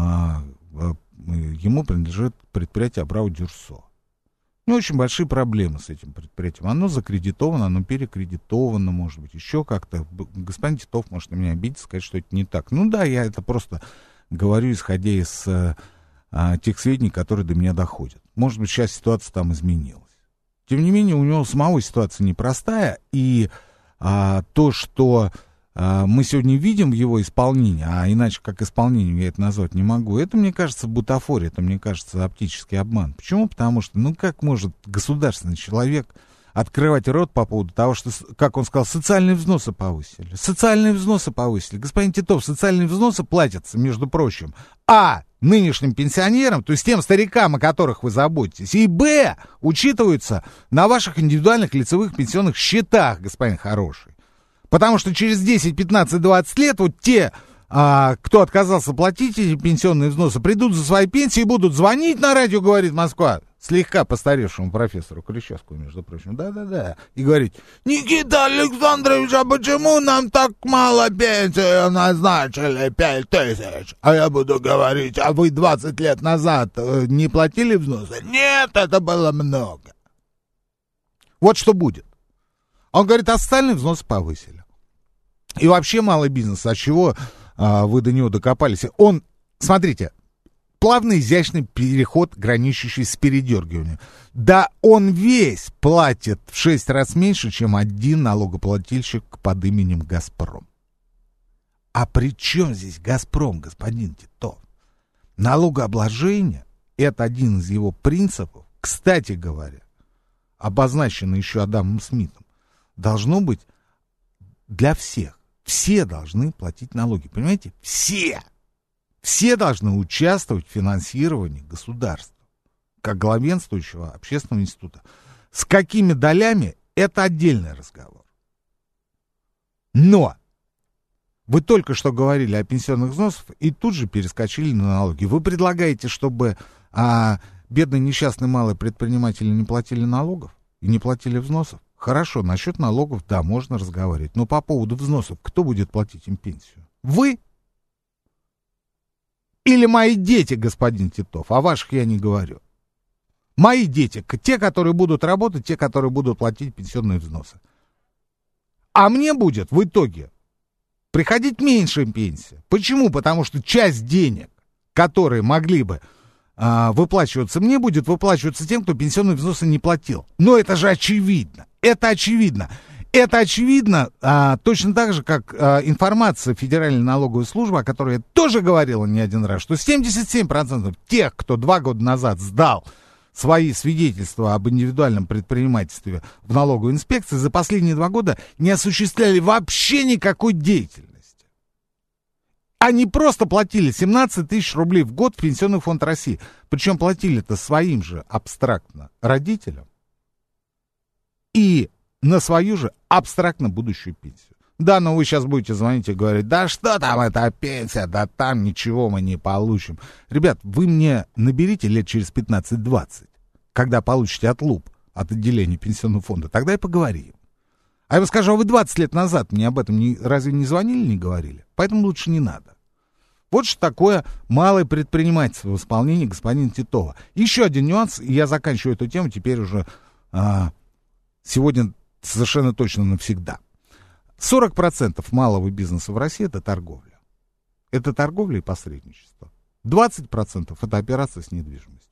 [SPEAKER 2] ему принадлежит предприятие «Абрау-Дюрсо». У него очень большие проблемы с этим предприятием. Оно закредитовано, оно перекредитовано, может быть, еще как-то. Господин Титов может на меня обидеться, сказать, что это не так. Я это просто говорю, исходя из тех сведений, которые до меня доходят. Может быть, сейчас ситуация там изменилась. Тем не менее, у него самого ситуация непростая, и то, что мы сегодня видим в его исполнении, а иначе как исполнением я это назвать не могу, это, мне кажется, бутафория, это, мне кажется, оптический обман. Почему? Потому что, как может государственный человек открывать рот по поводу того, что, как он сказал, социальные взносы повысили. Господин Титов, социальные взносы платятся, между прочим, нынешним пенсионерам, то есть тем старикам, о которых вы заботитесь, и учитываются на ваших индивидуальных лицевых пенсионных счетах, господин хороший. Потому что через 10, 15, 20 лет те, кто отказался платить эти пенсионные взносы, придут за свои пенсии и будут звонить на радио, говорит Москва, слегка постаревшему профессору Кричевскому, между прочим, да, и говорить: Никита Александрович, а почему нам так мало пенсии назначили, 5000? А я буду говорить: а вы 20 лет назад не платили взносы? Нет, это было много. Вот что будет. Он говорит, а социальные взносы повысили. И вообще малый бизнес, от чего вы до него докопались? Он, смотрите, плавный, изящный переход, граничащий с передергиванием. Да он весь платит в 6 раз меньше, чем один налогоплательщик под именем «Газпром». А при чем здесь «Газпром», господин Титов? Налогообложение — это один из его принципов. Кстати говоря, обозначено еще Адамом Смитом, должно быть для всех. Все должны платить налоги, понимаете? Все! Все должны участвовать в финансировании государства, как главенствующего общественного института. С какими долями — это отдельный разговор. Но вы только что говорили о пенсионных взносах и тут же перескочили на налоги. Вы предлагаете, чтобы бедные несчастные малые предприниматели не платили налогов и не платили взносов? Хорошо, насчет налогов, да, можно разговаривать. Но по поводу взносов, кто будет платить им пенсию? Вы? Или мои дети, господин Титов? О ваших я не говорю. Мои дети, те, которые будут работать, те, которые будут платить пенсионные взносы. А мне будет в итоге приходить меньше пенсия. Почему? Потому что часть денег, которые могли бы выплачиваться мне, будет выплачиваться тем, кто пенсионные взносы не платил. Но это же очевидно. Это очевидно. Это очевидно точно так же, как информация Федеральной налоговой службы, о которой я тоже говорила не один раз, что 77% тех, кто 2 года назад сдал свои свидетельства об индивидуальном предпринимательстве в налоговой инспекции, за последние 2 года не осуществляли вообще никакой деятельности. Они просто платили 17 тысяч рублей в год в Пенсионный фонд России. Причем платили-то своим же абстрактно родителям и на свою же абстрактно будущую пенсию. Да, но вы сейчас будете звонить и говорить, да что там эта пенсия, да там ничего мы не получим. Ребят, вы мне наберите лет через 15-20, когда получите отлуп от отделения пенсионного фонда, тогда и поговорим. А я вам скажу, а вы 20 лет назад мне об этом разве не звонили, не говорили? Поэтому лучше не надо. Вот что такое малое предпринимательство в исполнении господина Титова. Еще один нюанс, и я заканчиваю эту тему теперь уже сегодня совершенно точно навсегда. 40% малого бизнеса в России — это торговля. Это торговля и посредничество. 20% — это операция с недвижимостью.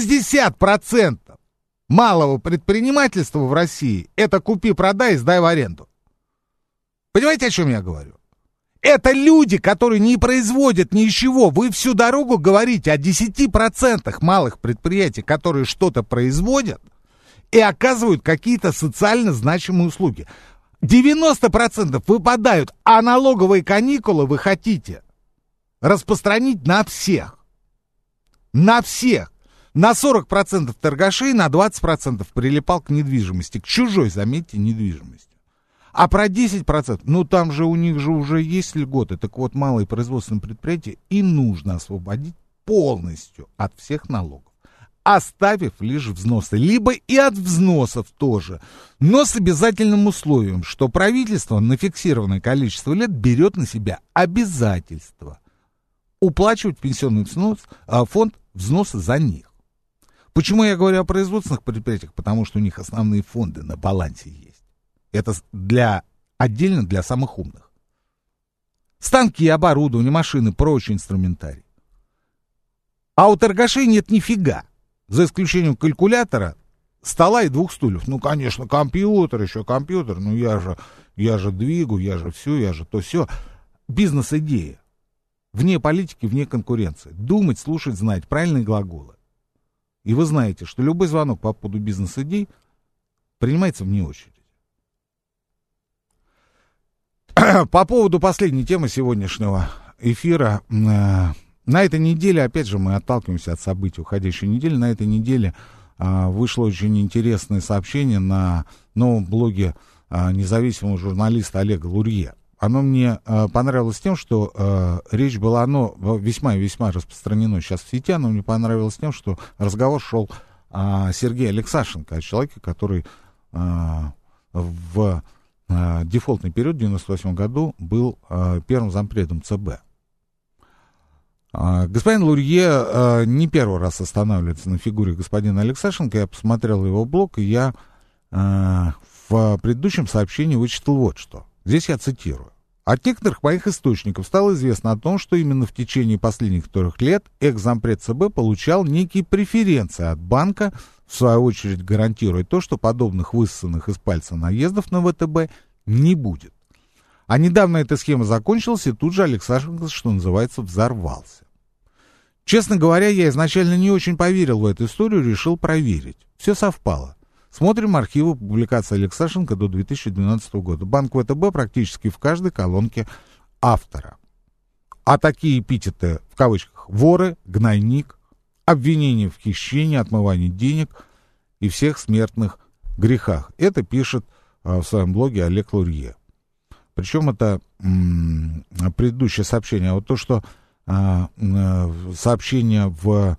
[SPEAKER 2] 60% малого предпринимательства в России — это купи-продай и сдай в аренду. Понимаете, о чем я говорю? Это люди, которые не производят ничего. Вы всю дорогу говорите о 10% малых предприятий, которые что-то производят и оказывают какие-то социально значимые услуги. 90% выпадают, а налоговые каникулы вы хотите распространить на всех. На всех. На 40% торгашей, на 20% прилипал к недвижимости. К чужой, заметьте, недвижимости. А про 10%, ну там же у них же уже есть льготы. Так вот, малые производственные предприятия и нужно освободить полностью от всех налогов, оставив лишь взносы, либо и от взносов тоже, но с обязательным условием, что правительство на фиксированное количество лет берет на себя обязательство уплачивать пенсионный фонд взносы за них. Почему я говорю о производственных предприятиях? Потому что у них основные фонды на балансе есть. Это отдельно для самых умных. Станки, оборудование, машины, прочий инструментарий. А у торгашей нет нифига. За исключением калькулятора, стола и 2 стульев. Ну, конечно, компьютер, еще компьютер. Ну, я же двигаю, я же все, я же то все. Бизнес-идея. Вне политики, вне конкуренции. Думать, слушать, знать. Правильные глаголы. И вы знаете, что любой звонок по поводу бизнес-идей принимается вне очереди. По поводу последней темы сегодняшнего эфира. На этой неделе, опять же, мы отталкиваемся от событий уходящей недели. На этой неделе вышло очень интересное сообщение на новом блоге независимого журналиста Олега Лурье. Оно мне понравилось тем, что речь была, оно весьма и весьма распространено сейчас в сети, оно мне понравилось тем, что разговор шел о Сергее Алексашенко, о человеке, который в дефолтный период в 1998 году был первым зампредом ЦБ. Господин Лурье не первый раз останавливается на фигуре господина Алексашенко. Я посмотрел его блог, и я в предыдущем сообщении вычитал вот что. Здесь я цитирую. От некоторых моих источников стало известно о том, что именно в течение последних 3 лет экс-зампред ЦБ получал некие преференции от банка, в свою очередь гарантируя то, что подобных высосанных из пальца наездов на ВТБ не будет. А недавно эта схема закончилась, и тут же Алексашенко, что называется, взорвался. Честно говоря, я изначально не очень поверил в эту историю, решил проверить. Все совпало. Смотрим архивы публикаций Алексашенко до 2012 года. Банк ВТБ практически в каждой колонке автора. А такие эпитеты, в кавычках, воры, гнойник, обвинения в хищении, отмывании денег и всех смертных грехах. Это пишет в своем блоге Олег Лурье. Причем это предыдущее сообщение. А вот то, что сообщение в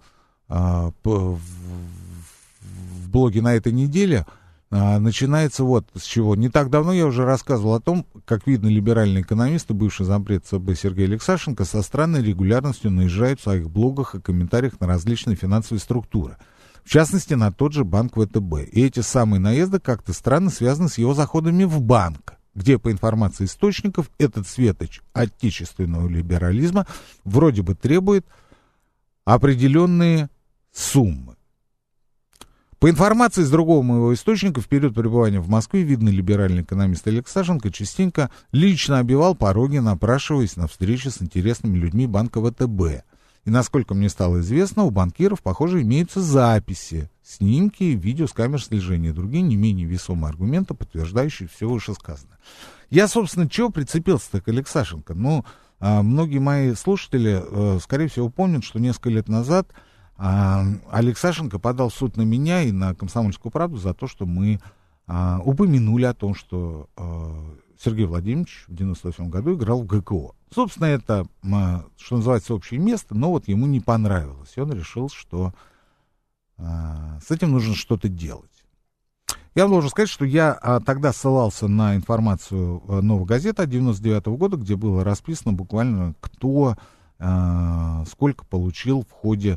[SPEAKER 2] блоге на этой неделе начинается вот с чего. Не так давно я уже рассказывал о том, как видно, либеральный экономист и бывший зампред ЦБ Сергей Алексашенко со странной регулярностью наезжает в своих блогах и комментариях на различные финансовые структуры. В частности, на тот же банк ВТБ. И эти самые наезды как-то странно связаны с его заходами в банк, где, по информации источников, этот светоч отечественного либерализма вроде бы требует определенные суммы. По информации из другого моего источника, в период пребывания в Москве видный либеральный экономист Алексашенко частенько лично обивал пороги, напрашиваясь на встречи с интересными людьми банка ВТБ. И, насколько мне стало известно, у банкиров, похоже, имеются записи, снимки, видео с камер слежения и другие не менее весомые аргументы, подтверждающие все вышесказанное. Я, собственно, чего прицепился-то к Алексашенко? Ну, многие мои слушатели, скорее всего, помнят, что несколько лет назад Алексашенко подал в суд на меня и на «Комсомольскую правду» за то, что мы упомянули о том, что Сергей Владимирович в 1998 году играл в ГКО. Собственно, это, что называется, общее место, но вот ему не понравилось. И он решил, что с этим нужно что-то делать. Я вам должен сказать, что я тогда ссылался на информацию «Новой газеты» от 1999 года, где было расписано буквально, кто сколько получил в ходе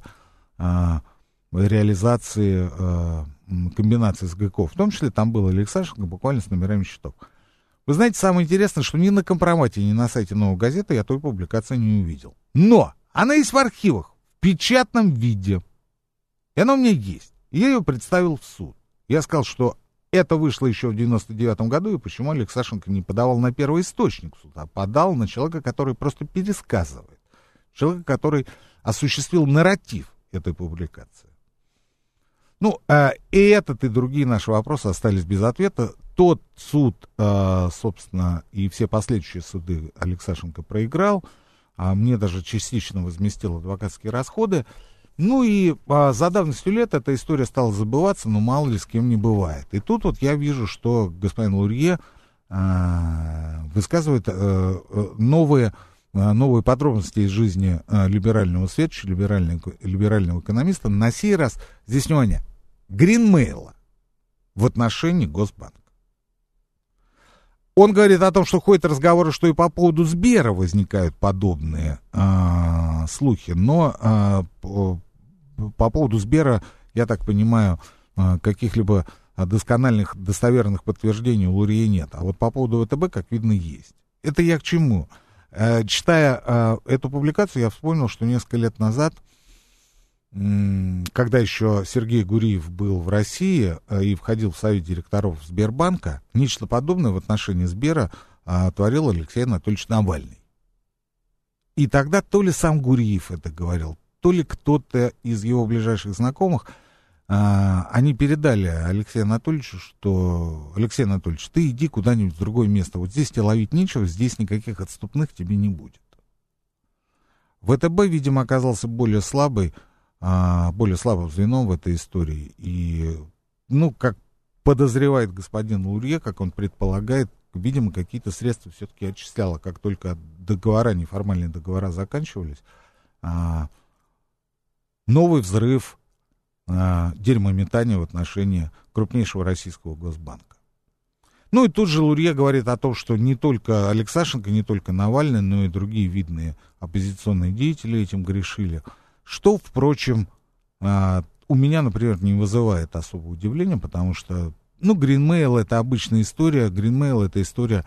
[SPEAKER 2] реализации комбинации с ГКО. В том числе там был Алексашенко буквально с номерами счетов. Вы знаете, самое интересное, что ни на компромате, ни на сайте «Новой газеты» я той публикации не увидел. Но она есть в архивах, в печатном виде. И она у меня есть. И я ее представил в суд. Я сказал, что это вышло еще в 1999 году, и почему Алексашенко не подавал на первоисточник суда, а подал на человека, который просто пересказывает. Человека, который осуществил нарратив этой публикации. Ну, и этот, и другие наши вопросы остались без ответа. Тот суд, собственно, и все последующие суды Алексашенко проиграл, а мне даже частично возместил адвокатские расходы. Ну и за давностью лет эта история стала забываться, но мало ли с кем не бывает. И тут вот я вижу, что господин Лурье высказывает новые подробности из жизни либерального светоча, либерального экономиста. На сей раз, здесь внимание, Гринмейла в отношении Госбанка. Он говорит о том, что ходят разговоры, что и по поводу Сбера возникают подобные слухи, но по поводу Сбера, я так понимаю, каких-либо доскональных, достоверных подтверждений у Лурье нет. А вот по поводу ВТБ, как видно, есть. Это я к чему? Читая эту публикацию, я вспомнил, что несколько лет назад, когда еще Сергей Гуриев был в России и входил в совет директоров Сбербанка, нечто подобное в отношении Сбера творил Алексей Анатольевич Навальный. И тогда то ли сам Гуриев это говорил, то ли кто-то из его ближайших знакомых, они передали Алексею Анатольевичу, что Алексей Анатольевич, ты иди куда-нибудь в другое место, вот здесь тебе ловить нечего, здесь никаких отступных тебе не будет. ВТБ, видимо, оказался более слабым звеном в этой истории. И, ну, как подозревает господин Лурье, как он предполагает, видимо, какие-то средства все-таки отчисляла, как только договора, неформальные договора заканчивались. Новый взрыв дерьмометания в отношении крупнейшего российского Госбанка. Ну и тут же Лурье говорит о том, что не только Алексашенко, не только Навальный, но и другие видные оппозиционные деятели этим грешили. Что, впрочем, у меня, например, не вызывает особого удивления, потому что, ну, Гринмейл — это обычная история. Гринмейл — это история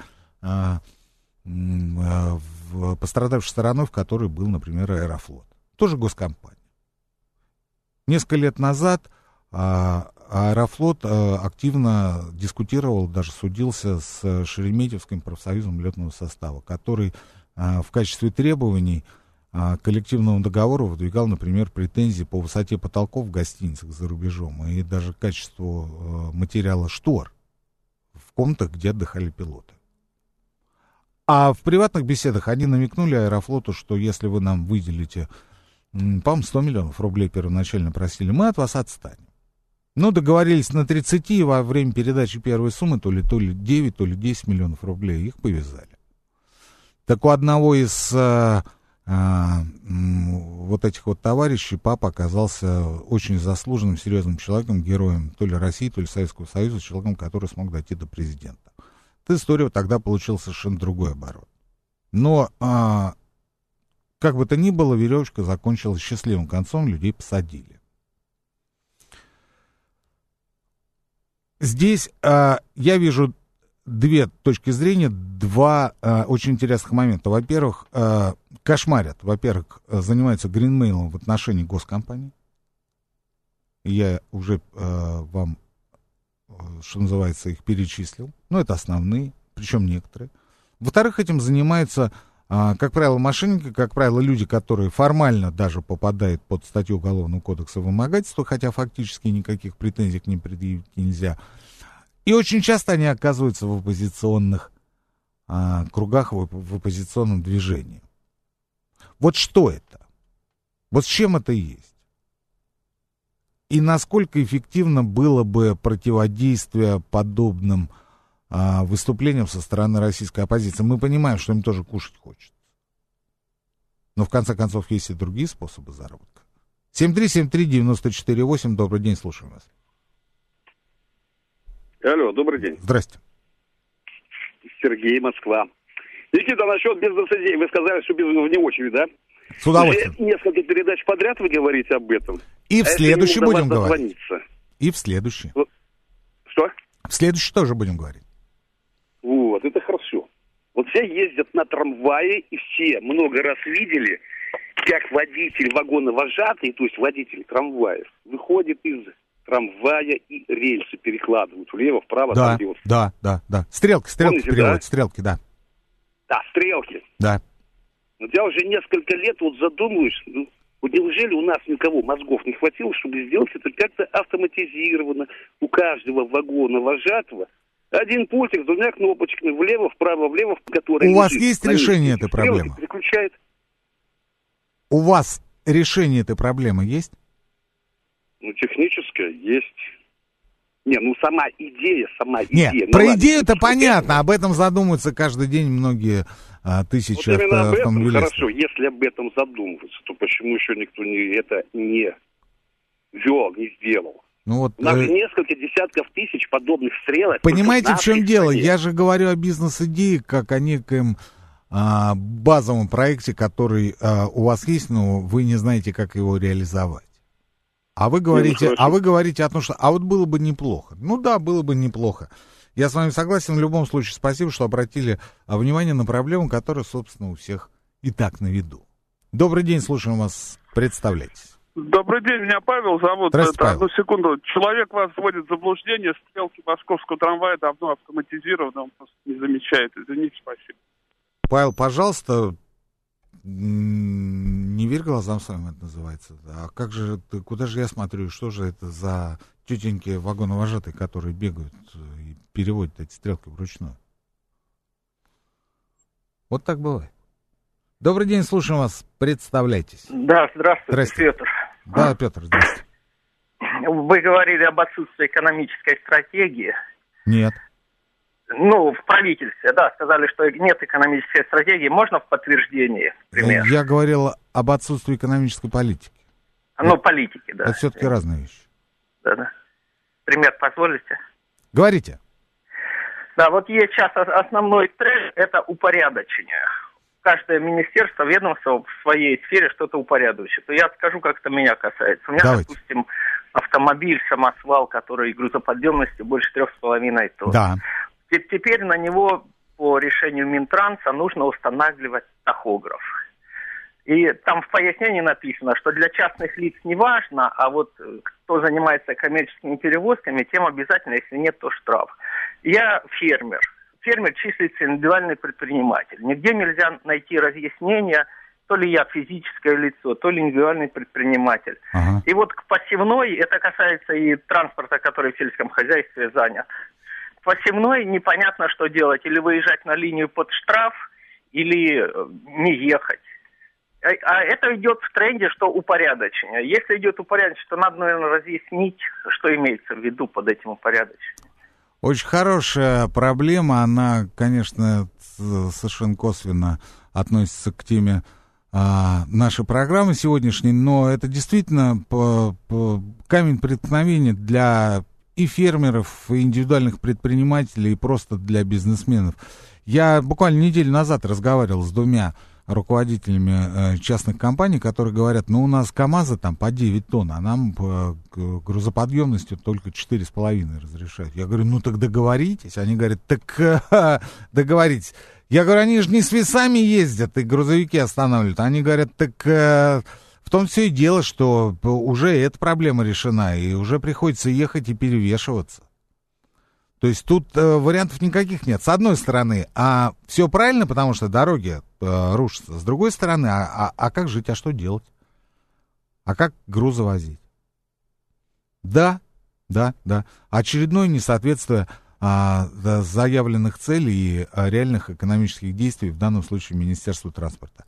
[SPEAKER 2] пострадавшей стороной, в которой был, например, Аэрофлот. Тоже госкомпания. Несколько лет назад Аэрофлот активно дискутировал, даже судился с Шереметьевским профсоюзом летного состава, который в качестве требований коллективного договора выдвигал, например, претензии по высоте потолков в гостиницах за рубежом и даже качеству материала штор в комнатах, где отдыхали пилоты. А в приватных беседах они намекнули Аэрофлоту, что если вы нам выделите, по-моему, 100 миллионов рублей первоначально просили, мы от вас отстанем. Ну, договорились на 30, и во время передачи первой суммы то ли 9, то ли 10 миллионов рублей их повязали. Так у одного из вот этих вот товарищей папа оказался очень заслуженным, серьезным человеком, героем то ли России, то ли Советского Союза, человеком, который смог дойти до президента. Эта история тогда получила совершенно другой оборот. Но, как бы то ни было, веревочка закончилась счастливым концом, людей посадили. Здесь я вижу две точки зрения, два очень интересных момента. Во-первых, кошмарят. Во-первых, занимаются гринмейлом в отношении госкомпаний. Я уже вам, что называется, их перечислил. Ну, это основные, причем некоторые. Во-вторых, этим занимаются, как правило, мошенники, как правило, люди, которые формально даже попадают под статью Уголовного кодекса вымогательства, хотя фактически никаких претензий к ним предъявить нельзя. И очень часто они оказываются в оппозиционных кругах, в оппозиционном движении. Вот что это? Вот с чем это есть? И насколько эффективно было бы противодействие подобным выступлениям со стороны российской оппозиции? Мы понимаем, что им тоже кушать хочется. Но в конце концов есть и другие способы заработка. 7373948, добрый день, слушаем вас.
[SPEAKER 12] Алло, добрый день.
[SPEAKER 2] Здрасте.
[SPEAKER 12] Сергей, Москва. Никита, насчет бизнес-идей. Вы сказали, что бизнес вне очереди, да?
[SPEAKER 2] С удовольствием.
[SPEAKER 12] Уже несколько передач подряд вы говорите об этом.
[SPEAKER 2] И в следующий будем говорить. И в следующий.
[SPEAKER 12] Что?
[SPEAKER 2] В следующий тоже будем говорить.
[SPEAKER 12] Вот, это хорошо. Вот все ездят на трамвае, и все много раз видели, как водитель вагоновожатый, то есть водитель трамваев, выходит из трамвая и рельсы перекладывают влево, вправо,
[SPEAKER 2] да,
[SPEAKER 12] влево.
[SPEAKER 2] Да. Стрелки помните, переводят, да? Стрелки, да.
[SPEAKER 12] Да, стрелки.
[SPEAKER 2] Да.
[SPEAKER 12] Вот я уже несколько лет вот задумываюсь, вот неужели у нас никого мозгов не хватило, чтобы сделать это как-то автоматизированно, у каждого вагона вожатого один пультик с двумя кнопочками влево, вправо, который...
[SPEAKER 2] У вас есть решение этой проблемы?
[SPEAKER 12] Переключает.
[SPEAKER 2] У вас решение этой проблемы есть?
[SPEAKER 12] Ну, техническое есть. Не, ну сама идея.
[SPEAKER 2] Нет, ну, про идею-то понятно, об этом задумываются каждый день многие тысячи
[SPEAKER 12] вот именно
[SPEAKER 2] автомобилистов.
[SPEAKER 12] Об этом, хорошо, если об этом задумываться, то почему еще никто это не ввел, не сделал?
[SPEAKER 2] Ну, вот,
[SPEAKER 12] у нас несколько десятков тысяч подобных стрелок.
[SPEAKER 2] Понимаете, в чем дело? Я же говорю о бизнес-идее, как о некоем базовом проекте, который у вас есть, но вы не знаете, как его реализовать. А вы говорите, о том, что вот было бы неплохо. Ну да, было бы неплохо. Я с вами согласен в любом случае. Спасибо, что обратили внимание на проблему, которая, собственно, у всех и так на виду. Добрый день, слушаем вас. Представляйтесь.
[SPEAKER 13] Добрый день, меня Павел зовут.
[SPEAKER 2] Павел.
[SPEAKER 13] Одну секунду. Человек вас вводит в заблуждение. Стрелки московского трамвая давно автоматизированы, он просто не замечает. Извините, спасибо.
[SPEAKER 2] Павел, пожалуйста, не верь глазам своим, это называется. А как же, куда же я смотрю, что же это за тетеньки вагоновожатые, которые бегают и переводят эти стрелки вручную? Вот так бывает. Добрый день, слушаем вас, представляйтесь.
[SPEAKER 14] Да, здравствуйте, Петр.
[SPEAKER 2] Да, Петр, здравствуйте.
[SPEAKER 14] Вы говорили об отсутствии экономической стратегии.
[SPEAKER 2] Нет.
[SPEAKER 14] Ну, в правительстве, да, сказали, что нет экономической стратегии. Можно в подтверждении, пример?
[SPEAKER 2] Я говорил об отсутствии экономической политики.
[SPEAKER 14] Ну, политики, да.
[SPEAKER 2] Это все-таки разные вещи.
[SPEAKER 14] Да. Пример позволите?
[SPEAKER 2] Говорите.
[SPEAKER 14] Да, вот есть сейчас основной тренд, это упорядочение. Каждое министерство, ведомство в своей сфере что-то упорядочит. Я скажу, как это меня касается. У меня, допустим, автомобиль, самосвал, который грузоподъемностью больше 3,5 тонн.
[SPEAKER 2] Да.
[SPEAKER 14] Теперь на него по решению Минтранса нужно устанавливать тахограф. И там в пояснении написано, что для частных лиц не важно, а вот кто занимается коммерческими перевозками, тем обязательно, если нет, то штраф. Я фермер. Фермер числится индивидуальный предприниматель. Нигде нельзя найти разъяснения, то ли я физическое лицо, то ли индивидуальный предприниматель. Ага. И вот к пассивной, это касается и транспорта, который в сельском хозяйстве занят. К пассивной непонятно, что делать, или выезжать на линию под штраф, или не ехать. А это идет в тренде, что упорядочение. Если идет упорядочение, то надо, наверное, разъяснить, что имеется в виду под этим упорядочением.
[SPEAKER 2] Очень хорошая проблема, она, конечно, совершенно косвенно относится к теме нашей программы сегодняшней, но это действительно камень преткновения для и фермеров, и индивидуальных предпринимателей, и просто для бизнесменов. Я буквально неделю назад разговаривал с двумя руководителями частных компаний, которые говорят, ну, у нас КАМАЗы там по 9 тонн, а нам по грузоподъемностью только 4,5 разрешают. Я говорю, ну, так договоритесь. Они говорят, так договоритесь. Я говорю, они же не с весами ездят и грузовики останавливают. Они говорят, так в том все и дело, что уже эта проблема решена, и уже приходится ехать и перевешиваться. То есть тут вариантов никаких нет. С одной стороны, все правильно, потому что дороги рушатся. С другой стороны, а как жить, а что делать? А как грузы возить? Да. Очередное несоответствие заявленных целей и реальных экономических действий, в данном случае Министерству транспорта.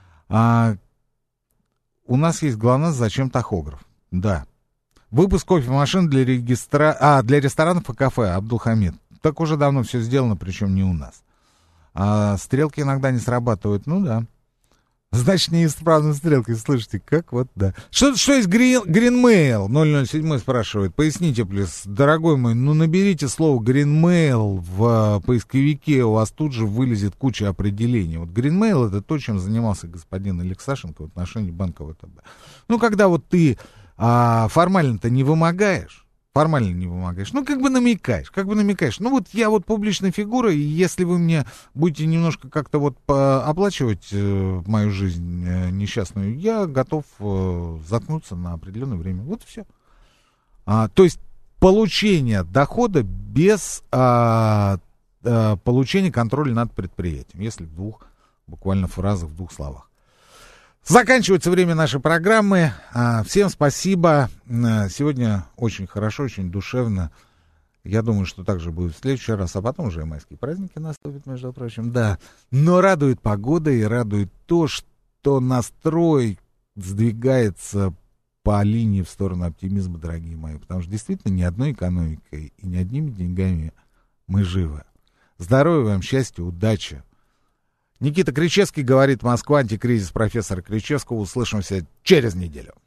[SPEAKER 2] У нас есть ГЛОНАСС, зачем тахограф? Да. Выпуск кофемашин для ресторанов и кафе, Абдулхамид. Так уже давно все сделано, причем не у нас. Стрелки иногда не срабатывают, ну да. Значит, неисправны стрелки, слышите, как вот, да. Что есть Greenmail? 007 спрашивает, поясните, плюс, дорогой мой, ну наберите слово Greenmail в поисковике, у вас тут же вылезет куча определений. Вот Greenmail — это то, чем занимался господин Алексашенко в отношении банка ВТБ. Ну, когда вот ты формально-то не вымогаешь, ну, как бы намекаешь. Ну, вот я вот публичная фигура, и если вы мне будете немножко как-то вот оплачивать мою жизнь несчастную, я готов заткнуться на определенное время. Вот и все. То есть получение дохода без получения контроля над предприятием, если в двух буквально фразах, в двух словах. Заканчивается время нашей программы. Всем спасибо. Сегодня очень хорошо, очень душевно. Я думаю, что так же будет в следующий раз. А потом уже и майские праздники наступят, между прочим. Да. Но радует погода и радует то, что настрой сдвигается по линии в сторону оптимизма, дорогие мои. Потому что действительно ни одной экономикой и ни одними деньгами мы живы. Здоровья вам, счастья, удачи. Никита Кричевский говорит, Москва, антикризис профессора Кричевского. Услышимся через неделю.